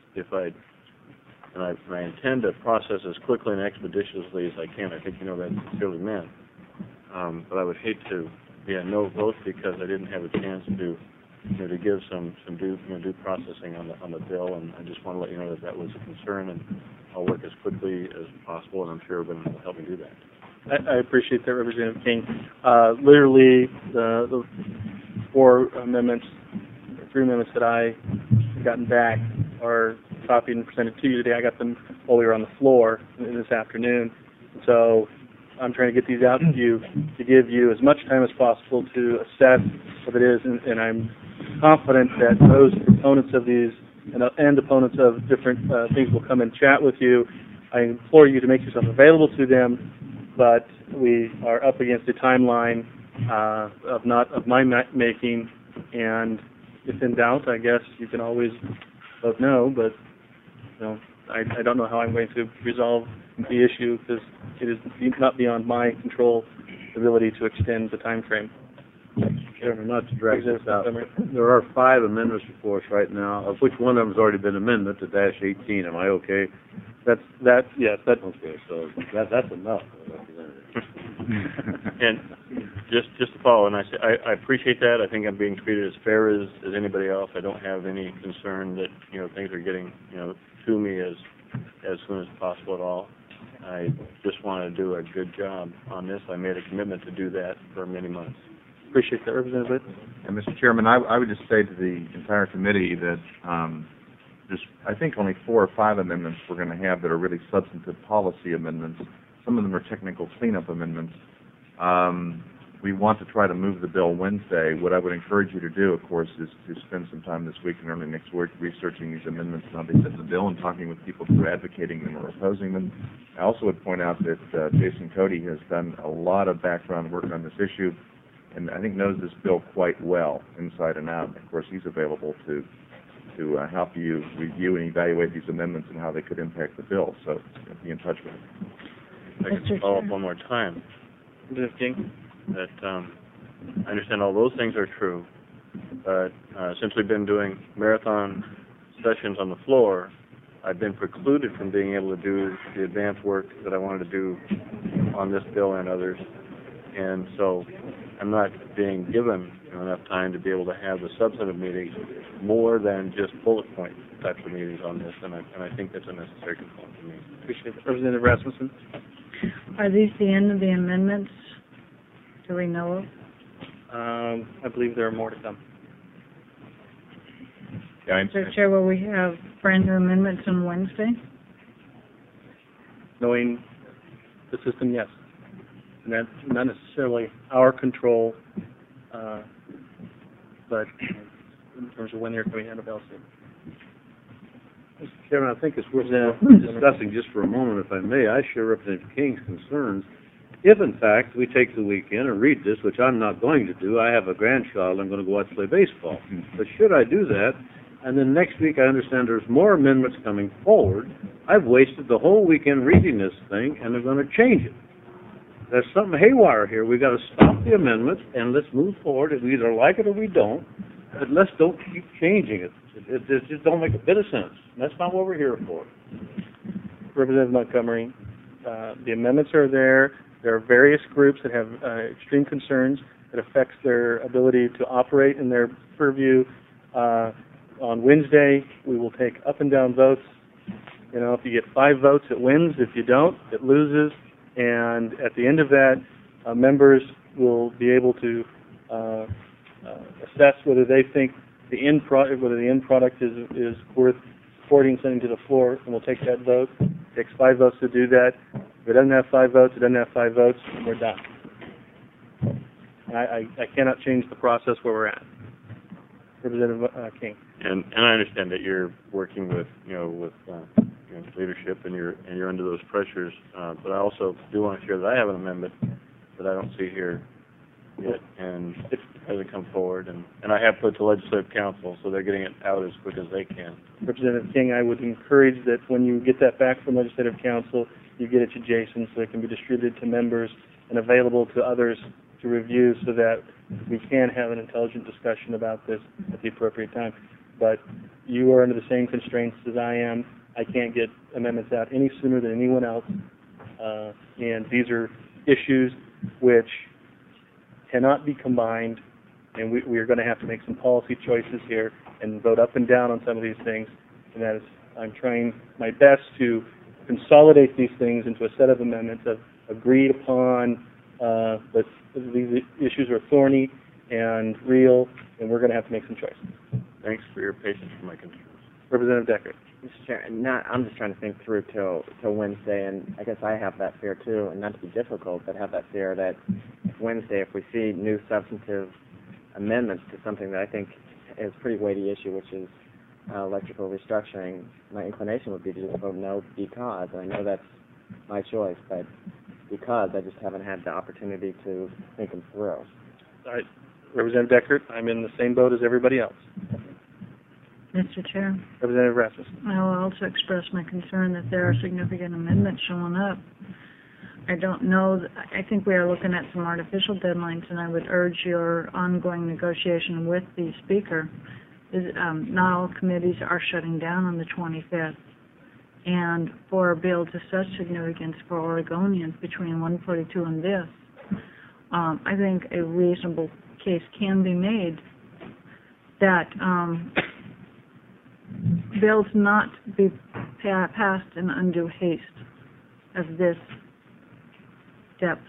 [SPEAKER 4] if I, and I, and I intend to process as quickly and expeditiously as I can. I think you know that's sincerely meant. Um, but I would hate to be a no vote because I didn't have a chance to, you know, to give some some due you know, due processing on the on the bill, and I just want to let you know that that was a concern, and I'll work as quickly as possible, and I'm sure everyone will help me do that.
[SPEAKER 1] I, I appreciate that, Representative King. Uh, literally, the, the four amendments, or three amendments that I have gotten back are copied and presented to you today. I got them while we were on the floor this afternoon. So I'm trying to get these out to you to give you as much time as possible to assess what it is, and, and I'm confident that those proponents of these and, uh, and opponents of different uh, things will come and chat with you. I implore you to make yourself available to them, but we are up against a timeline uh, of not of my ma- making, and if in doubt, I guess you can always vote no, but you know, I, I don't know how I'm going to resolve the issue because it is not beyond my control ability to extend the time frame.
[SPEAKER 7] Chairman, not to drag this out, there are five amendments before us right now, of which one of them has already been amended to dash eighteen. Am I okay?
[SPEAKER 1] That's that. Yes, that's
[SPEAKER 7] okay. So that that's enough,
[SPEAKER 4] And just just to follow, and I, say, I I appreciate that. I think I'm being treated as fair as as anybody else. I don't have any concern that you know things are getting you know to me as as soon as possible at all. I just want to do a good job on this. I made a commitment to do that for many months.
[SPEAKER 1] Appreciate that, Representative.
[SPEAKER 9] And Mister Chairman, I, I would just say to the entire committee that um, there's, I think, only four or five amendments we're going to have that are really substantive policy amendments. Some of them are technical cleanup amendments. Um, we want to try to move the bill Wednesday. What I would encourage you to do, of course, is to spend some time this week and early next week researching these amendments and how they fit in the bill and talking with people who are advocating them or opposing them. I also would point out that uh, Jason Cody has done a lot of background work on this issue, and I think knows this bill quite well, inside and out. Of course, he's available to to uh, help you review and evaluate these amendments and how they could impact the bill. So be in touch with him.
[SPEAKER 4] I can follow up one more time.
[SPEAKER 1] Representative King.
[SPEAKER 4] That um, I understand all those things are true, but uh, since we've been doing marathon sessions on the floor, I've been precluded from being able to do the advanced work that I wanted to do on this bill and others, and so I'm not being given you know, enough time to be able to have the substantive meetings more than just bullet point types of meetings on this, and I, and I think that's a necessary component for me.
[SPEAKER 1] Appreciate it. Representative Rasmussen.
[SPEAKER 10] Are these the end of the amendments? Do we know of?
[SPEAKER 1] Um, I believe there are more to come.
[SPEAKER 9] Yeah,
[SPEAKER 10] Mister Chair, will we have brand new amendments on Wednesday?
[SPEAKER 1] Knowing the system, yes. And that's not necessarily our control, uh, but in terms of when they're coming out of L C.
[SPEAKER 7] Mister Chairman, I think it's worth discussing just for a moment, if I may. I share Representative King's concerns. If, in fact, we take the weekend and read this, which I'm not going to do, I have a grandchild, I'm going to go out and play baseball. But should I do that, and then next week I understand there's more amendments coming forward, I've wasted the whole weekend reading this thing, and they're going to change it. There's something haywire here. We've got to stop the amendments, and let's move forward. We either like it or we don't, but let's don't keep changing it. It, it, it just don't make a bit of sense. That's not what we're here for.
[SPEAKER 1] Representative Montgomery, uh, the amendments are there. There are various groups that have uh, extreme concerns that affects their ability to operate in their purview. Uh, on Wednesday, we will take up and down votes. You know, if you get five votes, it wins. If you don't, it loses. And at the end of that, uh, members will be able to uh, uh, assess whether they think the end product, whether the end product is is worth supporting, sending to the floor, and we'll take that vote. It takes five votes to do that. If it doesn't have five votes, it doesn't have five votes, and we're done. And I, I, I cannot change the process where we're at. Representative uh, King.
[SPEAKER 4] And and I understand that you're working with you know with uh, you know, leadership and you're and you're under those pressures. Uh, but I also do want to share that I have an amendment that I don't see here yet, and it hasn't come forward. And, and I have put to Legislative Council, so they're getting it out as quick as they can.
[SPEAKER 1] Representative King, I would encourage that when you get that back from Legislative Council, you get it to Jason so it can be distributed to members and available to others to review so that we can have an intelligent discussion about this at the appropriate time. But you are under the same constraints as I am. I can't get amendments out any sooner than anyone else. Uh, and these are issues which cannot be combined, and we, we are going to have to make some policy choices here and vote up and down on some of these things. And that is, I'm trying my best to consolidate these things into a set of amendments of agreed upon, uh, but these issues are thorny and real, and we're going to have to make some choices.
[SPEAKER 4] Thanks for your patience for my concerns.
[SPEAKER 1] Representative Decker.
[SPEAKER 11] Mister Chair, not, I'm just trying to think through till till Wednesday, and I guess I have that fear too, and not to be difficult, but have that fear that if Wednesday, if we see new substantive amendments to something that I think is a pretty weighty issue, which is uh, electrical restructuring, my inclination would be to just vote no because, and I know that's my choice, but because I just haven't had the opportunity to think them through.
[SPEAKER 1] All right, Representative Deckert, I'm in the same boat as everybody else.
[SPEAKER 10] Mister Chair,
[SPEAKER 1] Representative Rasmussen.
[SPEAKER 10] I will also express my concern that there are significant amendments showing up. I don't know, th- I think we are looking at some artificial deadlines, and I would urge your ongoing negotiation with the Speaker. Is, um, not all committees are shutting down on the twenty-fifth. And for a bill to such significance for Oregonians between one forty-two and this, um, I think a reasonable case can be made that um, bills not be pa- passed in undue haste of this depth.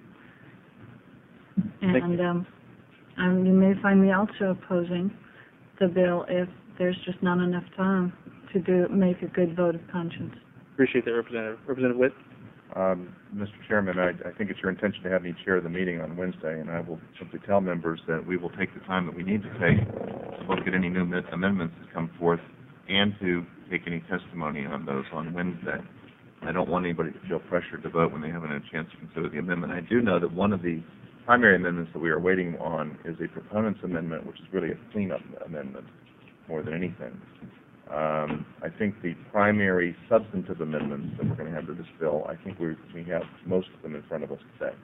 [SPEAKER 10] And um, um, you may find me also opposing the bill if there's just not enough time to do make a good vote of conscience.
[SPEAKER 1] Appreciate that, Representative. Representative Witt.
[SPEAKER 9] Um, Mister Chairman, I, I think it's your intention to have me chair the meeting on Wednesday, and I will simply tell members that we will take the time that we need to take to look at any new mi- amendments that come forth and to take any testimony on those on Wednesday. I don't want anybody to feel pressured to vote when they haven't had a chance to consider the amendment. I do know that one of the primary amendments that we are waiting on is a proponent's amendment, which is really a cleanup amendment more than anything. Um, I think the primary substantive amendments that we're going to have to this bill, I think we we have most of them in front of us today.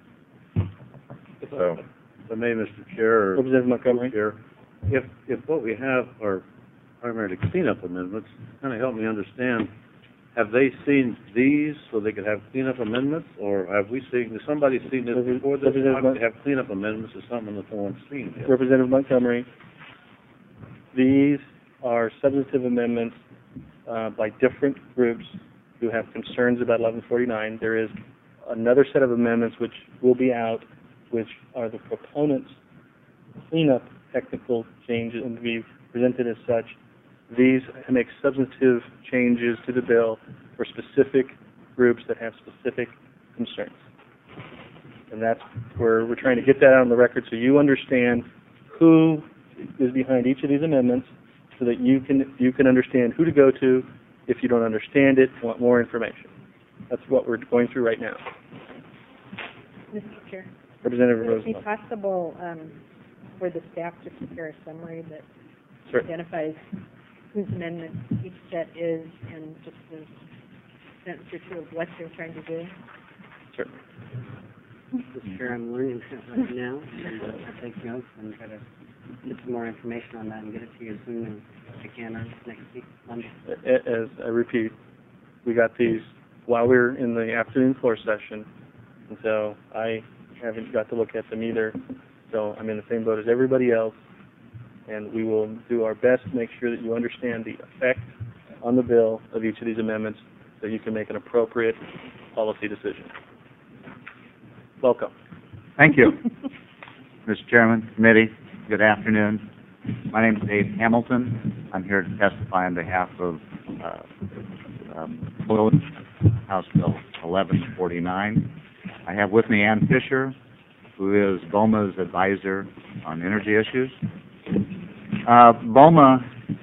[SPEAKER 9] So,
[SPEAKER 7] If I may, Mister Chair, or
[SPEAKER 1] Representative Montgomery.
[SPEAKER 7] Chair, if if what we have are primarily cleanup amendments, kind of help me understand. Have they seen these so they could have cleanup amendments, or have we seen? Has somebody seen this before this?
[SPEAKER 1] Representative
[SPEAKER 7] They have cleanup amendments or something that no one's seen yet.
[SPEAKER 1] Representative Montgomery. These are substantive amendments uh, by different groups who have concerns about eleven forty-nine. There is another set of amendments which will be out, which are the proponents' cleanup technical changes and be presented as such. These make substantive changes to the bill for specific groups that have specific concerns. And that's where we're trying to get that out on the record so you understand who is behind each of these amendments so that you can you can understand who to go to if you don't understand it, want more information. That's what we're going through right now.
[SPEAKER 12] Mister Chair,
[SPEAKER 1] Representative
[SPEAKER 12] would it be
[SPEAKER 1] Rosenbaum.
[SPEAKER 12] possible um, for the staff to prepare a summary that
[SPEAKER 1] Sure.
[SPEAKER 12] identifies whose amendment each set is and just a sentence or two of what they're trying to do?
[SPEAKER 1] Sure.
[SPEAKER 2] Mister Chair, I'm learning that right now, and uh, I'll take notes and try to get some more information on that and get it to you as soon as I can or next week, Monday.
[SPEAKER 1] A- As I repeat, we got these while we were in the afternoon floor session, and so I haven't got to look at them either. So I'm in the same boat as everybody else, and we will do our best to make sure that you understand the effect on the bill of each of these amendments so you can make an appropriate policy decision. Welcome.
[SPEAKER 13] Thank you. Mister Chairman, committee, good afternoon. My name is Dave Hamilton. I'm here to testify on behalf of uh, um, House Bill eleven forty-nine. I have with me Ann Fisher, who is BOMA's advisor on energy issues. Uh, BOMA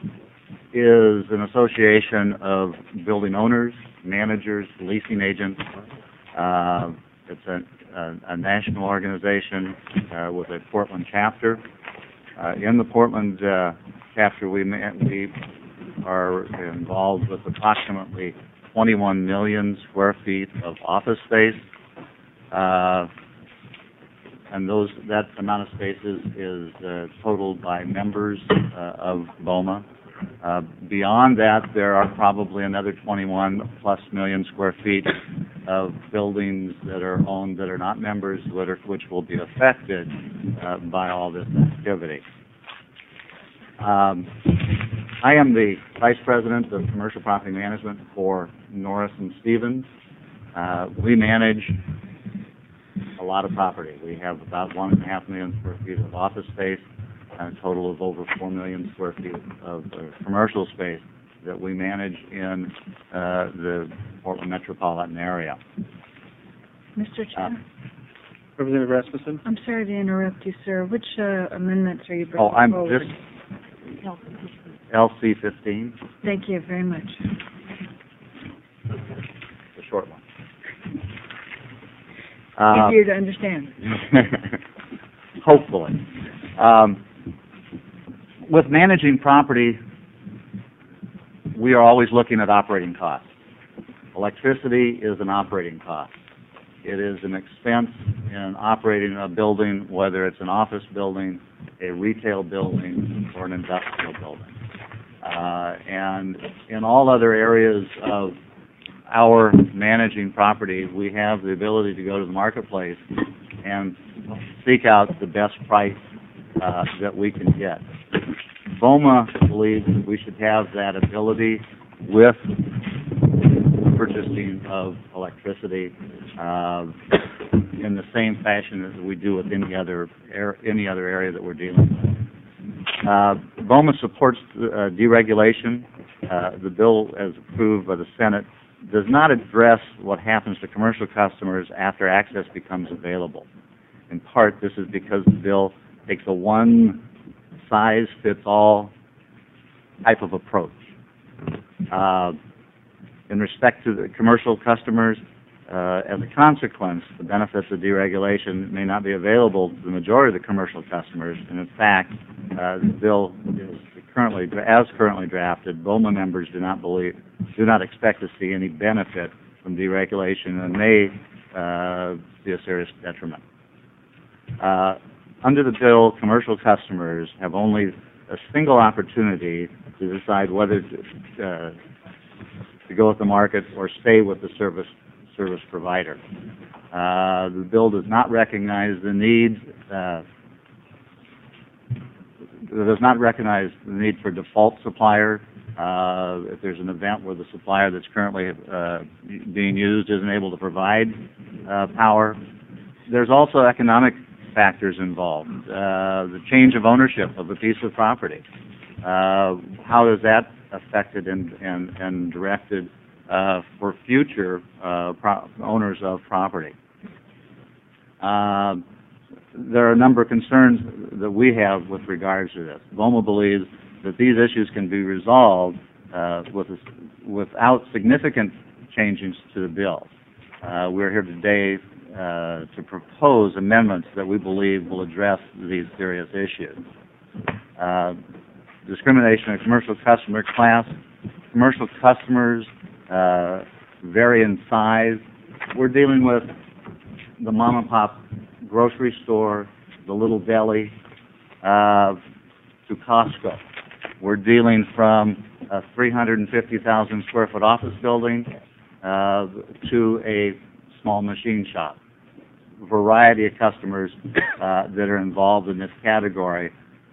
[SPEAKER 13] is an association of building owners, managers, leasing agents. Uh, it's a, a, a national organization uh, with a Portland chapter. Uh, in the Portland uh, chapter, we, we are involved with approximately twenty-one million square feet of office space. Uh, and those that amount of space is, is uh, totaled by members uh, of BOMA. Uh, beyond that, there are probably another twenty-one plus million square feet of buildings that are owned that are not members, that are, which will be affected uh, by all this activity. Um, I am the Vice President of Commercial Property Management for Norris and Stevens. Uh, we manage a lot of property. We have about one and a half million square feet of office space and a total of over four million square feet of uh, commercial space that we manage in uh, the Portland metropolitan area.
[SPEAKER 10] Mister Chair,
[SPEAKER 13] Uh,
[SPEAKER 1] Representative Rasmussen?
[SPEAKER 10] I'm sorry to interrupt you, sir. Which uh, amendments are you bringing
[SPEAKER 13] Oh, I'm
[SPEAKER 10] forward?
[SPEAKER 13] just L C fifteen,
[SPEAKER 10] Thank you very much.
[SPEAKER 13] the short one. Uh,
[SPEAKER 10] Easier to understand.
[SPEAKER 13] Hopefully. Um, with managing property, we are always looking at operating costs. Electricity is an operating cost. It is an expense in operating a building, whether it's an office building, a retail building, or an industrial building. Uh, and in all other areas of our managing property, we have the ability to go to the marketplace and seek out the best price uh, that we can get. BOMA believes that we should have that ability with purchasing of electricity uh, in the same fashion as we do with any other er- any other area that we're dealing with. Uh, BOMA supports uh, deregulation. Uh, the bill, as approved by the Senate, does not address what happens to commercial customers after access becomes available. In part, this is because the bill takes a one-size-fits-all type of approach. Uh, in respect to the commercial customers, uh, as a consequence, the benefits of deregulation may not be available to the majority of the commercial customers. And in fact, uh, the bill is currently, as currently drafted, BOMA members do not believe, do not expect to see any benefit from deregulation and may uh, be a serious detriment. Uh, under the bill, commercial customers have only a single opportunity to decide whether to, uh, to go with the market or stay with the service service provider. Uh, the bill does not recognize the need uh, does not recognize the need for default supplier. Uh, if there's an event where the supplier that's currently uh, being used isn't able to provide uh, power, there's also economic factors involved. Uh, the change of ownership of a piece of property. Uh, how is that affected and, and, and directed uh, for future uh, pro- owners of property? Uh, there are a number of concerns that we have with regards to this. BOMA believes that these issues can be resolved uh, with a, without significant changes to the bill. Uh, we're here today uh, to propose amendments that we believe will address these serious issues. Uh, discrimination in commercial customer class. Commercial customers uh, vary in size. We're dealing with the mom and pop grocery store, the little deli, uh, to Costco. We're dealing from a three hundred fifty thousand square foot office building uh, to a small machine shop. A variety of customers uh, that are involved in this category.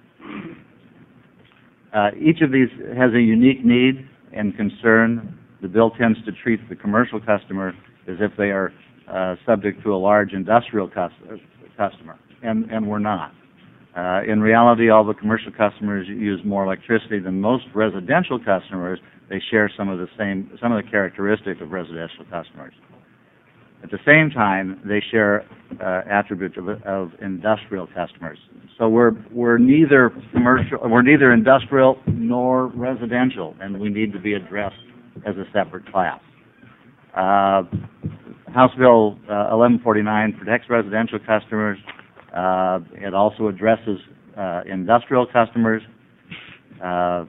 [SPEAKER 13] Uh, each of these has a unique need and concern. The bill tends to treat the commercial customer as if they are uh, subject to a large industrial cus- customer, and, and we're not. Uh, in reality, all the commercial customers use more electricity than most residential customers. They share some of the same, some of the characteristics of residential customers. At the same time, they share uh, attributes of, of industrial customers. So we're we're neither commercial, we're neither industrial nor residential, and we need to be addressed as a separate class. Uh, House Bill uh, eleven forty-nine protects residential customers. Uh, it also addresses uh, industrial customers, uh,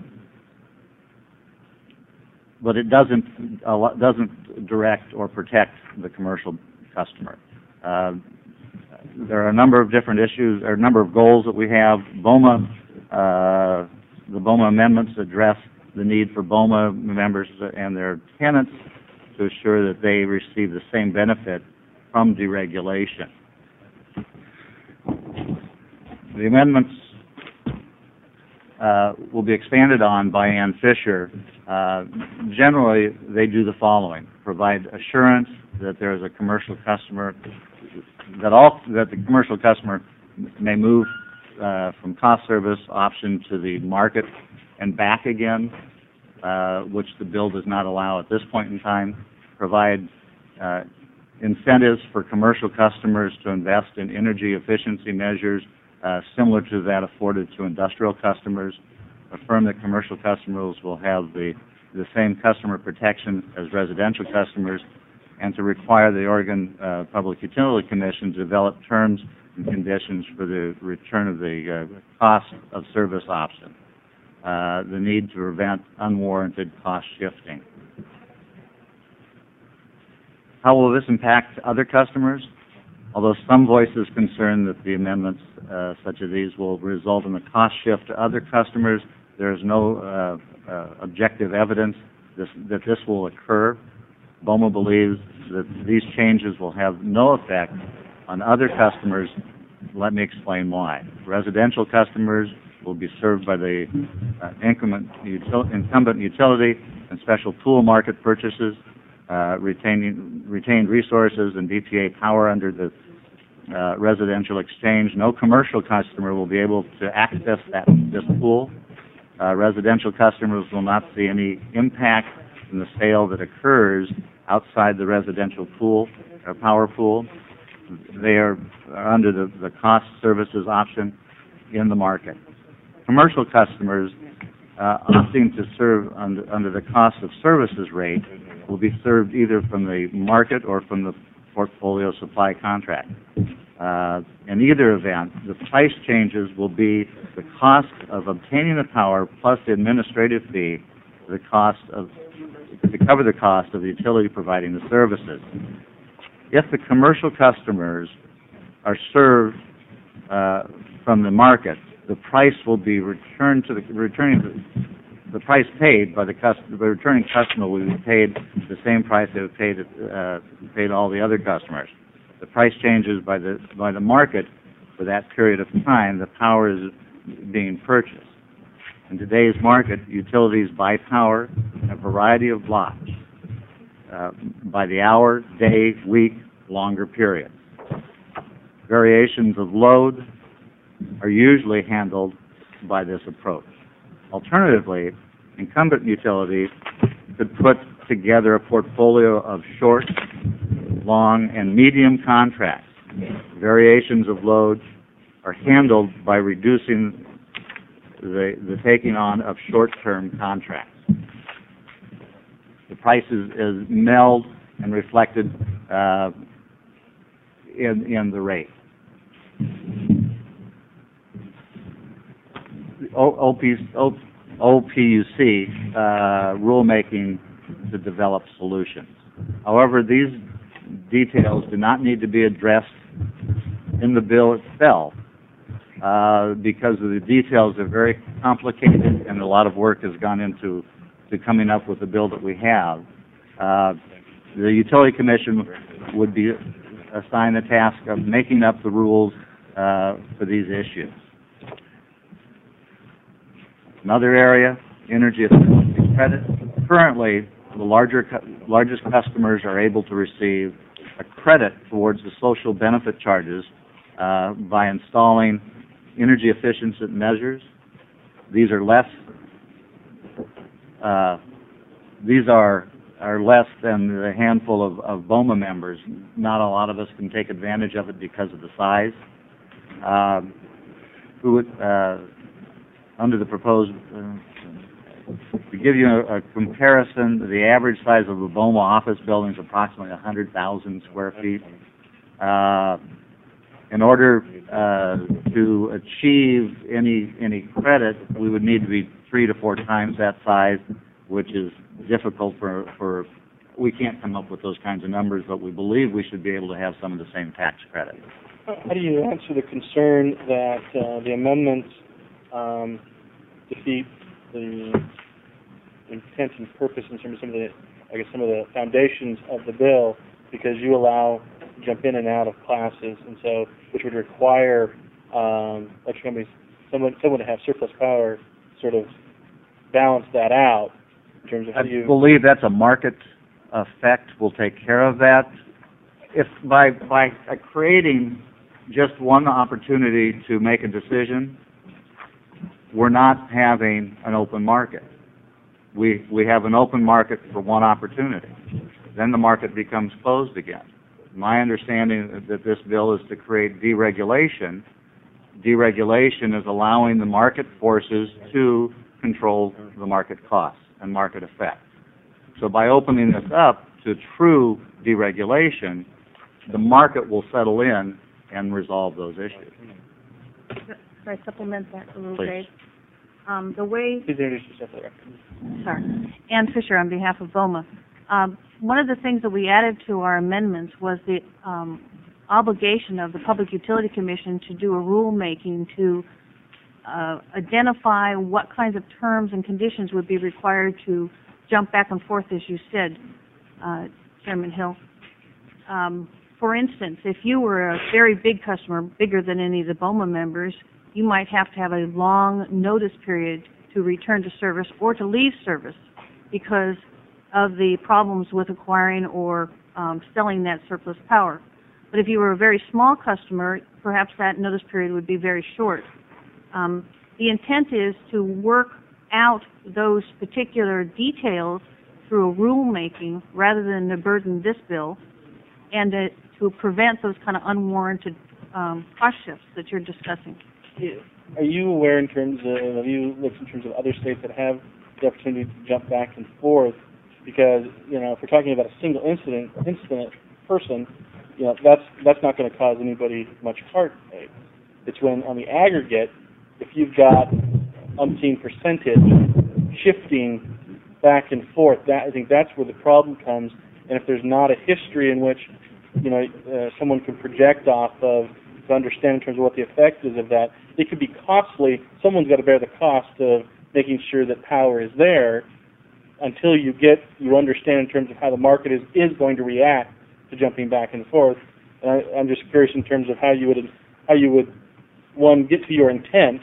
[SPEAKER 13] but it doesn't uh, doesn't direct or protect the commercial customer. Uh, there are a number of different issues, or a number of goals that we have. BOMA uh, the BOMA amendments address the need for BOMA members and their tenants to assure that they receive the same benefit from deregulation. The amendments uh, will be expanded on by Ann Fisher. Uh, generally, they do the following: provide assurance that there is a commercial customer, that all that the commercial customer may move uh, from cost service option to the market and back again, uh, which the bill does not allow at this point in time. Provide uh, incentives for commercial customers to invest in energy efficiency measures uh, similar to that afforded to industrial customers. Affirm that commercial customers will have the, the same customer protection as residential customers, and to require the Oregon uh, Public Utility Commission to develop terms and conditions for the return of the uh, cost of service option. Uh, the need to prevent unwarranted cost shifting. How will this impact other customers? Although some voices concern that the amendments uh, such as these will result in a cost shift to other customers, there is no uh, uh, objective evidence this, that this will occur. BOMA believes that these changes will have no effect on other customers. Let me explain why. Residential customers will be served by the uh, incumbent, util incumbent utility and special pool market purchases, uh, retaining retained resources and D P A power under the uh, residential exchange. No commercial customer will be able to access that this pool. Uh, residential customers will not see any impact from the sale that occurs outside the residential pool or power pool. They are, are under the, the cost services option in the market. Commercial customers uh, opting to serve under, under the cost of services rate will be served either from the market or from the portfolio supply contract. Uh, in either event, the price changes will be the cost of obtaining the power plus the administrative fee, the cost of to cover the cost of the utility providing the services. If the commercial customers are served uh, from the market, the price will be returned to the returning to, the price paid by the customer. The returning customer will be paid the same price they have paid uh, paid all the other customers. The price changes by the by the market for that period of time. The power is being purchased. In today's market, utilities buy power in a variety of blocks, uh, by the hour, day, week, longer periods. Variations of load are usually handled by this approach. Alternatively, incumbent utilities could put together a portfolio of short, long, and medium contracts. Variations of load are handled by reducing the, the taking on of short-term contracts. The price is, is melded and reflected uh, in, in the rate. O P U C uh, rulemaking to develop solutions. However, these details do not need to be addressed in the bill itself uh, because of the details are very complicated and a lot of work has gone into to coming up with the bill that we have. Uh, the Utility Commission would be assigned the task of making up the rules uh, for these issues. Another area, energy efficiency credit. Currently, the larger, largest customers are able to receive a credit towards the social benefit charges uh, by installing energy efficiency measures. These are less. Uh, these are are less than the handful of, of BOMA members. Not a lot of us can take advantage of it because of the size. Uh, who would, uh, under the proposed, uh, to give you a, a comparison, the average size of a BOMA office building is approximately one hundred thousand square feet. Uh, in order uh, to achieve any any credit, we would need to be three to four times that size, which is difficult for, for we can't come up with those kinds of numbers, but we believe we should be able to have some of the same tax credit.
[SPEAKER 1] How do you answer the concern that uh, the amendments um, defeat the intent and purpose in terms of some of the, I guess, some of the foundations of the bill, because you allow jump in and out of classes, and so which would require um, electric companies, someone, someone to have surplus power, sort of balance that out in terms of how
[SPEAKER 13] I
[SPEAKER 1] you.
[SPEAKER 13] believe that's a market effect. Will take care of that. If by by uh, creating just one opportunity to make a decision, we're not having an open market. We we have an open market for one opportunity. Then the market becomes closed again. My understanding is that this bill is to create deregulation. Deregulation is allowing the market forces to control the market costs and market effect. So by opening this up to true deregulation, the market will settle in and resolve those issues.
[SPEAKER 10] Could I supplement that a little,
[SPEAKER 1] Please.
[SPEAKER 10] Dave? Um, the way
[SPEAKER 1] Please introduce yourself for the record.
[SPEAKER 10] Sorry. Ann Fisher on behalf of BOMA. Um, one of the things that we added to our amendments was the um, obligation of the Public Utility Commission to do a rulemaking to uh, identify what kinds of terms and conditions would be required to jump back and forth, as you said, uh, Chairman Hill. Um, for instance, if you were a very big customer, bigger than any of the BOMA members, you might have to have a long notice period to return to service or to leave service because of the problems with acquiring or um, selling that surplus power. But if you were a very small customer, perhaps that notice period would be very short. Um, the intent is to work out those particular details through a rulemaking rather than to burden this bill, and to, to prevent those kind of unwarranted um, cost shifts that you're discussing.
[SPEAKER 1] Are you aware in terms of, have you looked in terms of other states that have the opportunity to jump back and forth? Because, you know, if we're talking about a single incident, incident person, you know, that's, that's not going to cause anybody much heartache. It's when, on the aggregate, if you've got umpteen percentage shifting back and forth, that, I think that's where the problem comes. And if there's not a history in which, you know, uh, someone can project off of to understand in terms of what the effect is of that, it could be costly. Someone's got to bear the cost of making sure that power is there until you get, you understand in terms of how the market is, is going to react to jumping back and forth. And I, I'm just curious in terms of how you would, how you would, one, get to your intent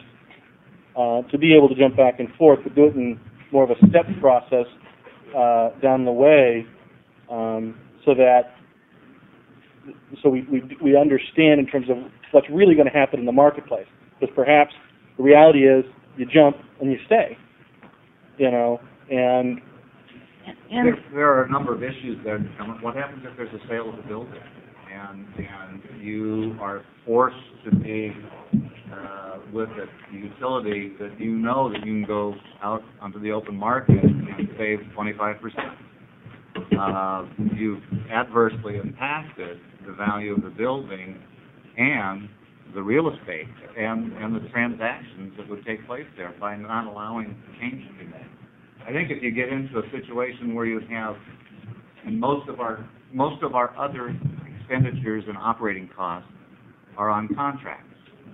[SPEAKER 1] uh, to be able to jump back and forth, but do it in more of a step process uh, down the way, um, so that so we, we we understand in terms of what's really going to happen in the marketplace. Because perhaps the reality is you jump and you stay, you know, and
[SPEAKER 10] And
[SPEAKER 13] There, there are a number of issues there. What happens if there's a sale of the building, and and you are forced to be uh, with a utility that you know that you can go out onto the open market and save twenty-five percent. Uh, you've adversely impacted the value of the building and the real estate and, and the transactions that would take place there by not allowing change to be made. I think if you get into a situation where you have, and most of our most of our other expenditures and operating costs are on contracts.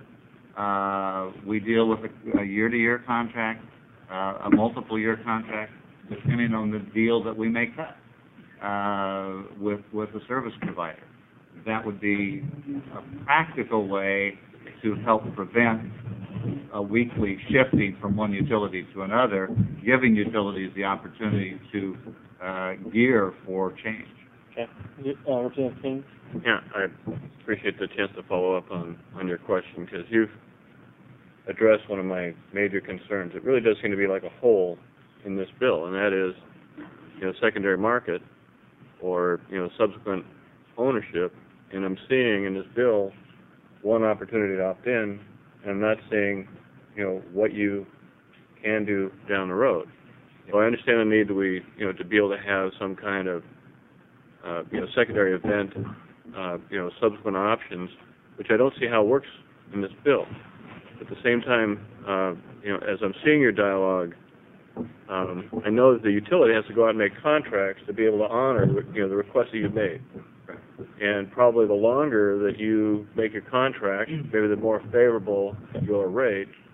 [SPEAKER 13] Uh, we deal with a, a year-to-year contract, uh, a multiple-year contract, depending on the deal that we may cut uh, with with the service provider. That would be a practical way to help prevent a weekly shifting from one utility to another, giving utilities the opportunity to uh, gear for change.
[SPEAKER 1] okay. Uh, Representative King?
[SPEAKER 4] Yeah, I appreciate the chance to follow up on, on your question, because you've addressed one of my major concerns. It really does seem to be like a hole in this bill, and that is, you know, secondary market or, you know, subsequent ownership. And I'm seeing in this bill one opportunity to opt in, and I'm not seeing, you know, what you can do down the road. So I understand the need that we, you know, to be able to have some kind of, uh, you know, secondary event, uh, you know, subsequent options, which I don't see how it works in this bill. At the same time, uh, you know, as I'm seeing your dialogue, um, I know that the utility has to go out and make contracts to be able to honor, you know, the requests that you've made. And probably the longer that you make your contract, maybe the more favorable your rate,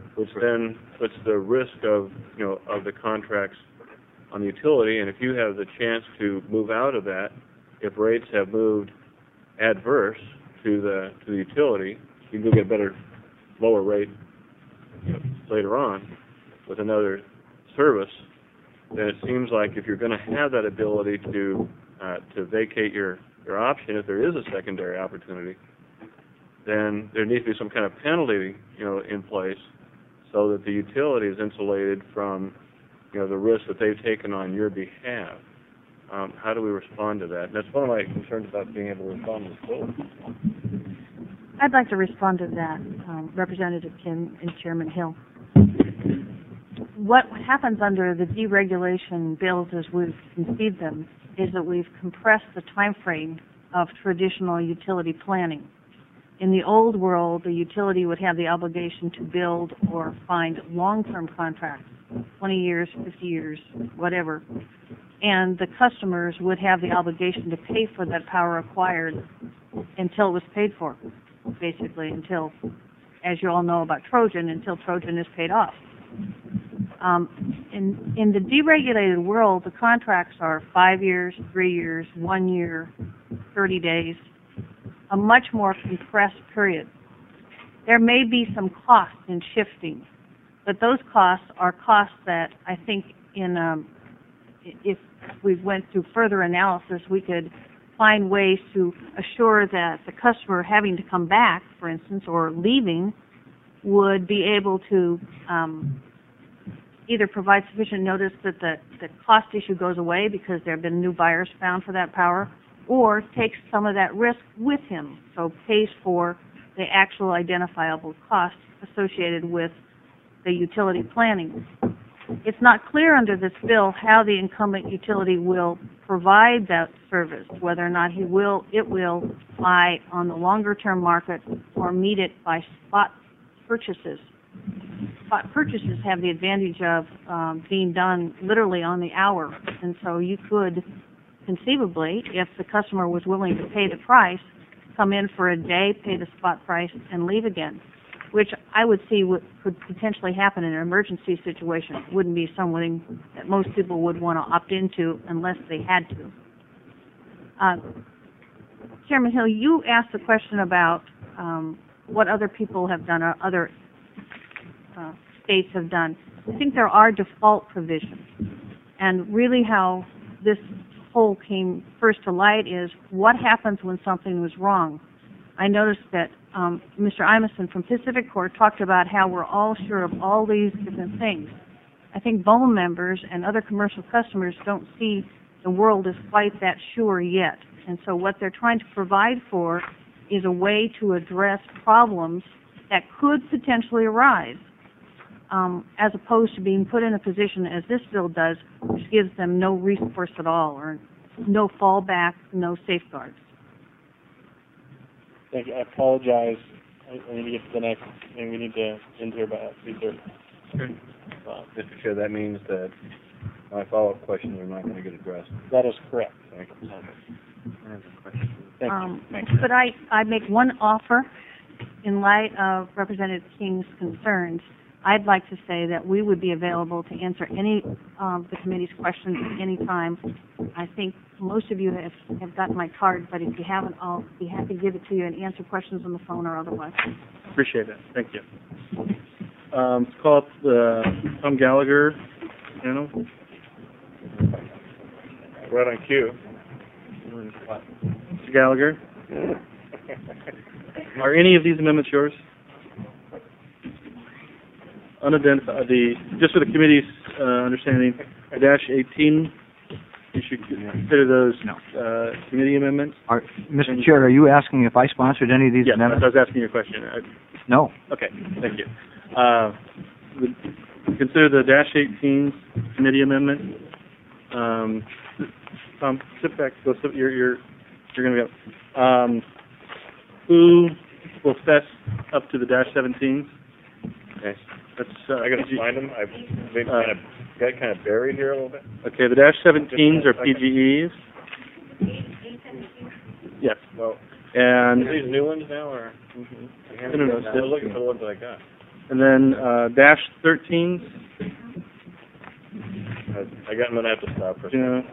[SPEAKER 4] which then puts the risk of, you know, of the contracts on the utility, and if you have the chance to move out of that, if rates have moved adverse to the to the utility, you can go get a better, lower rate, you know, later on with another service. Then it seems like if you're going to have that ability to uh, to vacate your your option, if there is a secondary opportunity, then there needs to be some kind of penalty, you know, in place, so that the utility is insulated from, you know, the risk that they've taken on your behalf. Um, how do we respond to that? And that's one of my concerns about being able to respond to this bill.
[SPEAKER 10] I'd like to respond to that, um, Representative Kim and Chairman Hill. What happens under the deregulation bills as we've conceived them is that we've compressed the time frame of traditional utility planning. In the old world, the utility would have the obligation to build or find long-term contracts, twenty years, fifty years, whatever, and the customers would have the obligation to pay for that power acquired until it was paid for, basically until, as you all know about Trojan, until Trojan is paid off. Um, in, in the deregulated world, the contracts are five years, three years, one year, thirty days, a much more compressed period. There may be some costs in shifting, but those costs are costs that I think in um, if we went through further analysis, we could find ways to assure that the customer having to come back, for instance, or leaving, would be able to um, either provide sufficient notice that the, the cost issue goes away because there have been new buyers found for that power, or takes some of that risk with him, so pays for the actual identifiable costs associated with the utility planning. It's not clear under this bill how the incumbent utility will provide that service, whether or not he will, it will buy on the longer-term market or meet it by spot purchases. Spot purchases have the advantage of um, being done literally on the hour, and so you could conceivably, if the customer was willing to pay the price, come in for a day, pay the spot price, and leave again, which I would see would, could potentially happen in an emergency situation. It wouldn't be something that most people would want to opt into unless they had to. Uh, Chairman Hill, you asked a question about um, what other people have done or other uh, states have done. I think there are default provisions, and really how this whole came first to light is what happens when something was wrong. I noticed that um, Mister Imeson from Pacific Corp talked about how we're all sure of all these different things. I think B O M members and other commercial customers don't see the world as quite that sure yet. And so what they're trying to provide for is a way to address problems that could potentially arise, um, as opposed to being put in a position, as this bill does, which gives them no recourse at all, or no fallback, no safeguards.
[SPEAKER 1] Thank you. I apologize. I, I need to get to the next, and we need to end here by three thirty.
[SPEAKER 4] Okay. Uh, Mister Chair, that means that my follow-up questions are not going to get addressed.
[SPEAKER 1] That is correct.
[SPEAKER 4] Thank you.
[SPEAKER 2] I have a question.
[SPEAKER 1] Thank
[SPEAKER 6] Um,
[SPEAKER 1] you.
[SPEAKER 6] could I, I make one offer in light of Representative King's concerns? I'd like to say that we would be available to answer any of the committee's questions at any time. I think most of you have, have gotten my card, but if you haven't, I'll be happy to give it to you and answer questions on the phone or otherwise.
[SPEAKER 1] Appreciate that. Thank you. Um, let's call up the Tom Gallagher panel.
[SPEAKER 4] Right on cue.
[SPEAKER 1] Mister Gallagher, are any of these amendments yours? Unidentified, the, just for the committee's uh, understanding, the dash eighteen, you should consider those uh, committee amendments?
[SPEAKER 14] Are, Mister Chair, are you asking if I sponsored any of these
[SPEAKER 1] yes,
[SPEAKER 14] amendments?
[SPEAKER 1] Yes, I was asking you a question. I,
[SPEAKER 14] no.
[SPEAKER 1] Okay, thank you. Uh, consider the dash eighteen committee amendment. Um, Tom, sit back. Go sit, you're you're you're going to go. Um, who will fess up to the dash seventeens?
[SPEAKER 4] Okay.
[SPEAKER 1] That's, uh,
[SPEAKER 4] I got to find them. I've been
[SPEAKER 1] uh,
[SPEAKER 4] kind of got kind of buried here a little bit.
[SPEAKER 1] Okay, the dash seventeens are P G Es. Yes.
[SPEAKER 4] Well,
[SPEAKER 1] and
[SPEAKER 4] are these new ones now, or? Mm-hmm.
[SPEAKER 1] No, no, no,
[SPEAKER 4] I was looking for the ones that I got.
[SPEAKER 1] And then uh, dash thirteens,
[SPEAKER 4] I, I got, I'm gonna have to stop for a
[SPEAKER 1] you
[SPEAKER 4] second.
[SPEAKER 1] know,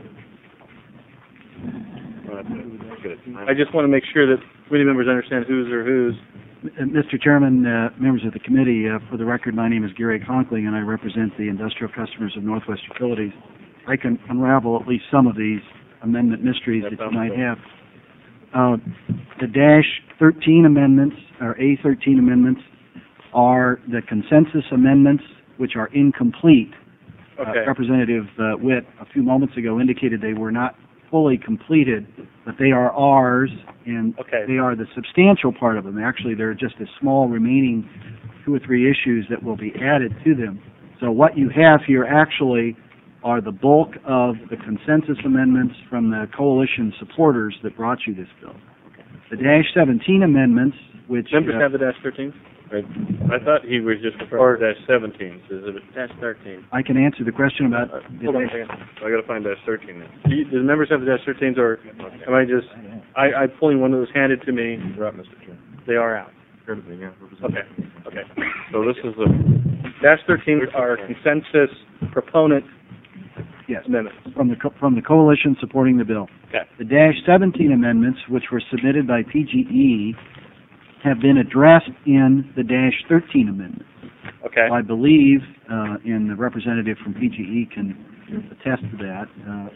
[SPEAKER 4] I'm gonna have to get it.
[SPEAKER 1] I just want to make sure that committee members understand whose are whose.
[SPEAKER 14] Uh, Mister Chairman, uh, members of the committee, uh, for the record, my name is Gary Conkling, and I represent the industrial customers of Northwest Utilities. I can unravel at least some of these amendment mysteries
[SPEAKER 4] That
[SPEAKER 14] that you
[SPEAKER 4] sounds
[SPEAKER 14] might
[SPEAKER 4] good.
[SPEAKER 14] have. Uh, the dash thirteen amendments, or A thirteen amendments, are the consensus amendments, which are incomplete.
[SPEAKER 1] Okay.
[SPEAKER 14] Uh, Representative uh, Witt, a few moments ago, indicated they were not fully completed, but they are ours, and
[SPEAKER 1] Okay.
[SPEAKER 14] they are the substantial part of them. Actually, there are just a small remaining two or three issues that will be added to them. So what you have here actually are the bulk of the consensus amendments from the coalition supporters that brought you this bill. The dash seventeen amendments, which...
[SPEAKER 1] Members
[SPEAKER 14] uh,
[SPEAKER 1] have the dash thirteens?
[SPEAKER 4] I, I thought he was just referring to dash seventeen. Is it?
[SPEAKER 11] Dash thirteen.
[SPEAKER 14] I can answer the question about...
[SPEAKER 1] Uh, hold on a second.
[SPEAKER 4] I gotta find dash thirteen now.
[SPEAKER 1] Do, you, do the members have the dash thirteens, or am I just, I, I'm pulling one that was handed to me.
[SPEAKER 4] You're up, Mister Chair.
[SPEAKER 1] They are out.
[SPEAKER 4] Here to me, yeah.
[SPEAKER 1] Okay, okay.
[SPEAKER 4] So this is the,
[SPEAKER 1] Dash thirteens are consensus proponent
[SPEAKER 14] Yes,
[SPEAKER 1] amendments.
[SPEAKER 14] from the, co- from the coalition supporting the bill.
[SPEAKER 1] Okay.
[SPEAKER 14] The dash seventeen amendments, which were submitted by P G E, have been addressed in the dash thirteen amendment.
[SPEAKER 1] Okay.
[SPEAKER 14] I believe, uh, and the representative from P G E can attest to that, uh,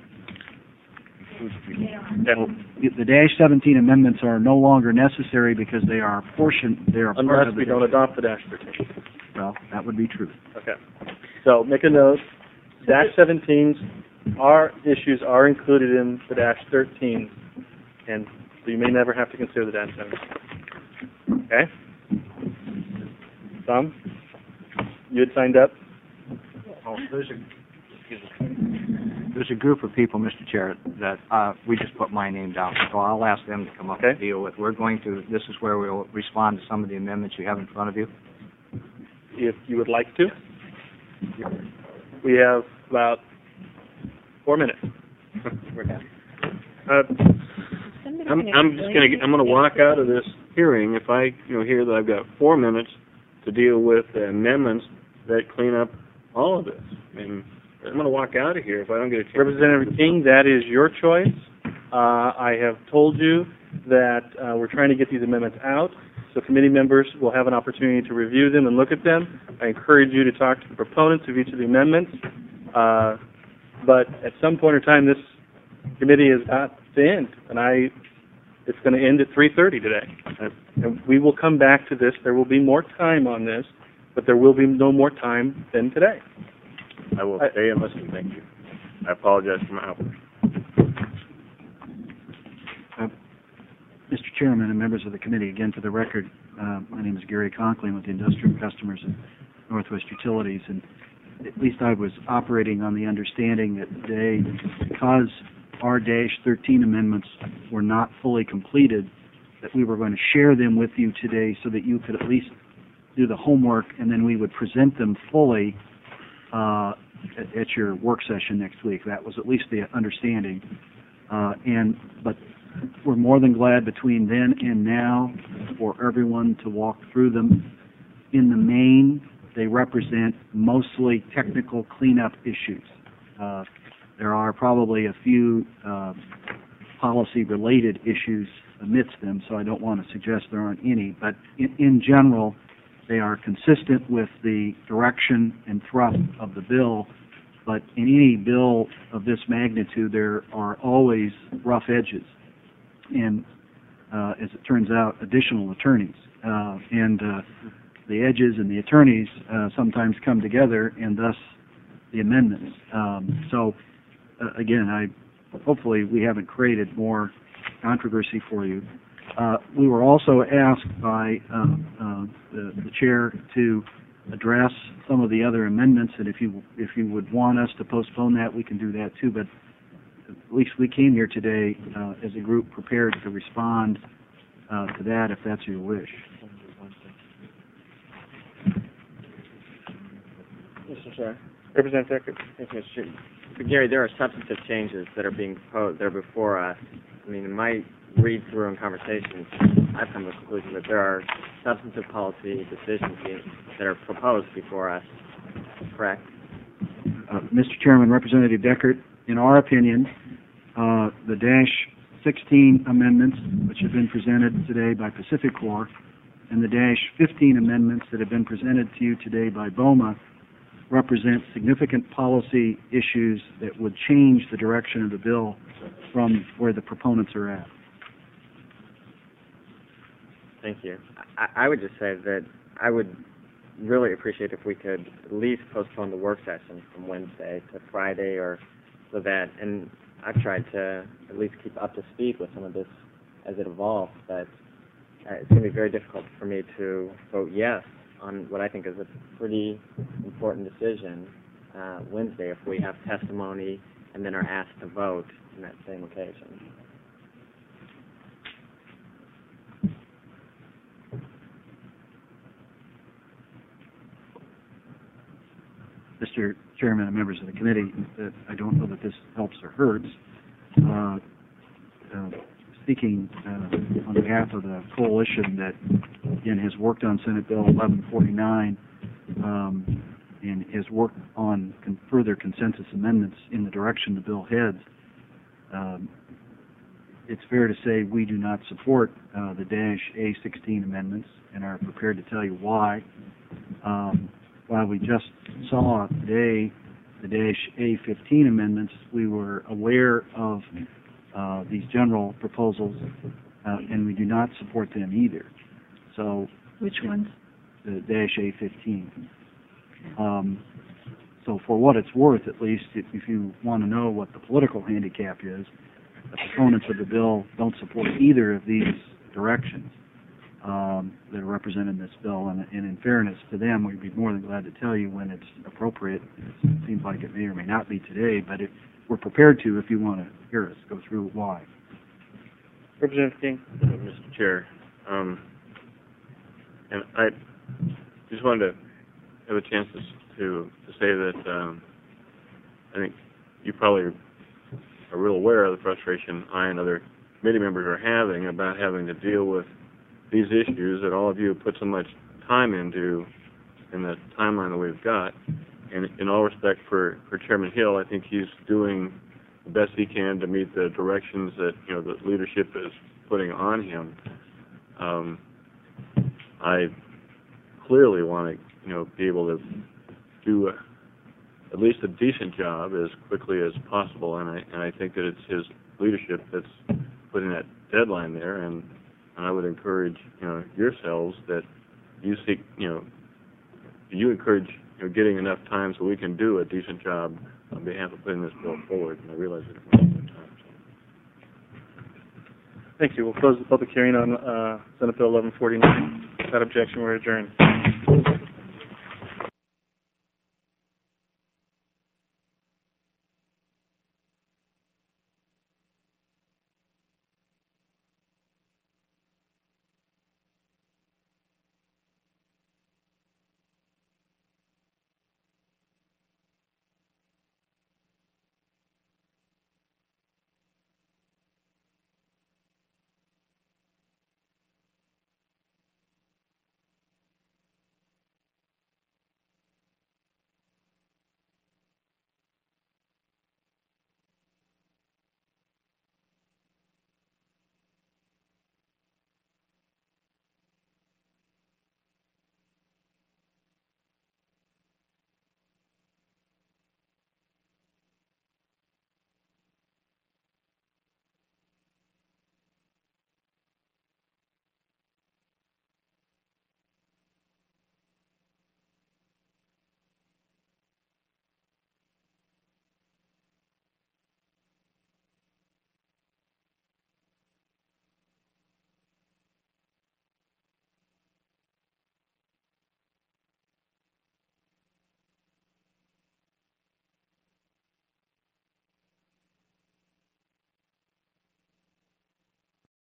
[SPEAKER 14] the the dash seventeen amendments are no longer necessary because they are a portion, they are part
[SPEAKER 1] Unless
[SPEAKER 14] of the...
[SPEAKER 1] we don't adopt the dash thirteen.
[SPEAKER 14] Well, that would be true.
[SPEAKER 1] Okay. So make a note, dash seventeens, our issues are included in the dash thirteens, and so you may never have to consider the dash seventeen. Okay? Tom? You had signed up?
[SPEAKER 14] Oh, there's a, there's a group of people, Mister Chair, that uh, we just put my name down, so I'll ask them to come up and deal with. We're going to, this is where we'll respond to some of the amendments you have in front of you.
[SPEAKER 1] If you would like to. We have about four minutes.
[SPEAKER 4] uh, I'm, I'm just gonna, I'm gonna walk out of this hearing if I, you know, hear that I've got four minutes to deal with the amendments that clean up all of this. I mean, I'm gonna walk out of here if I don't get a chance.
[SPEAKER 1] Representative King, that is your choice. Uh, I have told you that uh, we're trying to get these amendments out, so committee members will have an opportunity to review them and look at them. I encourage you to talk to the proponents of each of the amendments. Uh, but at some point in time, this committee has got to end, and I, it's going to end at three thirty today. And we will come back to this. There will be more time on this, but there will be no more time than today.
[SPEAKER 4] I will stay and listen. Thank you. I apologize for my outburst.
[SPEAKER 14] Uh, Mister Chairman and members of the committee, again, for the record, uh, my name is Gary Conkling with the Industrial Customers of Northwest Utilities, and at least I was operating on the understanding that today, because our dash thirteen amendments were not fully completed, that we were going to share them with you today so that you could at least do the homework, and then we would present them fully uh, at, at your work session next week. That was at least the understanding. Uh, and but we're more than glad between then and now for everyone to walk through them. In the main, they represent mostly technical cleanup issues. Uh, there are probably a few uh, policy-related issues amidst them, so I don't want to suggest there aren't any. But in, in general, they are consistent with the direction and thrust of the bill. But in any bill of this magnitude, there are always rough edges, and uh, as it turns out, additional attorneys. Uh, and uh, the edges and the attorneys uh, sometimes come together, and thus the amendments. Um, so, uh, again, I hopefully we haven't created more controversy for you. Uh, we were also asked by uh, uh, the, the chair to address some of the other amendments, and if you if you would want us to postpone that, we can do that too. But at least we came here today uh, as a group prepared to respond uh, to that, if that's your wish.
[SPEAKER 11] Mister Chair.
[SPEAKER 1] Representative Decker.
[SPEAKER 11] Thank you, Mister Chair. but Gary, there are substantive changes that are being proposed, that are before us. I mean, in my read through and conversations, I've come to the conclusion that there are substantive policy decisions being, that are proposed before us. Correct?
[SPEAKER 14] Uh, Mister Chairman, Representative Deckert, in our opinion, uh, the dash sixteen amendments, which have been presented today by Pacific Corps, and the dash fifteen amendments that have been presented to you today by BOMA represent significant policy issues that would change the direction of the bill from where the proponents are at.
[SPEAKER 11] Thank you. I, I would just say that I would really appreciate if we could at least postpone the work session from Wednesday to Friday, or so that, and I've tried to at least keep up to speed with some of this as it evolves, but uh, it's going to be very difficult for me to vote yes on what I think is a pretty important decision uh, Wednesday if we have testimony and then are asked to vote on that same occasion.
[SPEAKER 14] Mister Chairman and members of the committee, that I don't know that this helps or hurts. Uh, uh, speaking uh, on behalf of the coalition that, again, has worked on Senate Bill eleven forty-nine um, and has worked on con further consensus amendments in the direction the bill heads, um, it's fair to say we do not support uh, the dash A sixteen amendments and are prepared to tell you why. Um, while we just saw today the dash A fifteen amendments, we were aware of uh, these general proposals, uh, and we do not support them either. So,
[SPEAKER 10] which ones?
[SPEAKER 14] The dash A fifteen. Um, so, for what it's worth, at least, if, if you want to know what the political handicap is, the proponents of the bill don't support either of these directions um, that are represented in this bill. And, and in fairness to them, we'd be more than glad to tell you when it's appropriate. It seems like it may or may not be today, but it, we're prepared to if you want to hear us go through why.
[SPEAKER 1] Representative King.
[SPEAKER 4] Uh, Mister Chair, um, and I just wanted to have a chance to to, to say that um, I think you probably are real aware of the frustration I and other committee members are having about having to deal with these issues that all of you have put so much time into in the timeline that we've got. And in all respect for, for Chairman Hill, I think he's doing the best he can to meet the directions that, you know, the leadership is putting on him. Um, I clearly want to, you know, be able to do a, at least a decent job as quickly as possible, and I and I think that it's his leadership that's putting that deadline there, and, and I would encourage, you know, yourselves that you seek, you know, you encourage, you know, getting enough time so we can do a decent job on behalf of putting this bill forward, and I realize that it won't take time. So.
[SPEAKER 1] Thank you. We'll close the public hearing on uh, Senate Bill eleven forty-nine. Without objection, we're adjourned.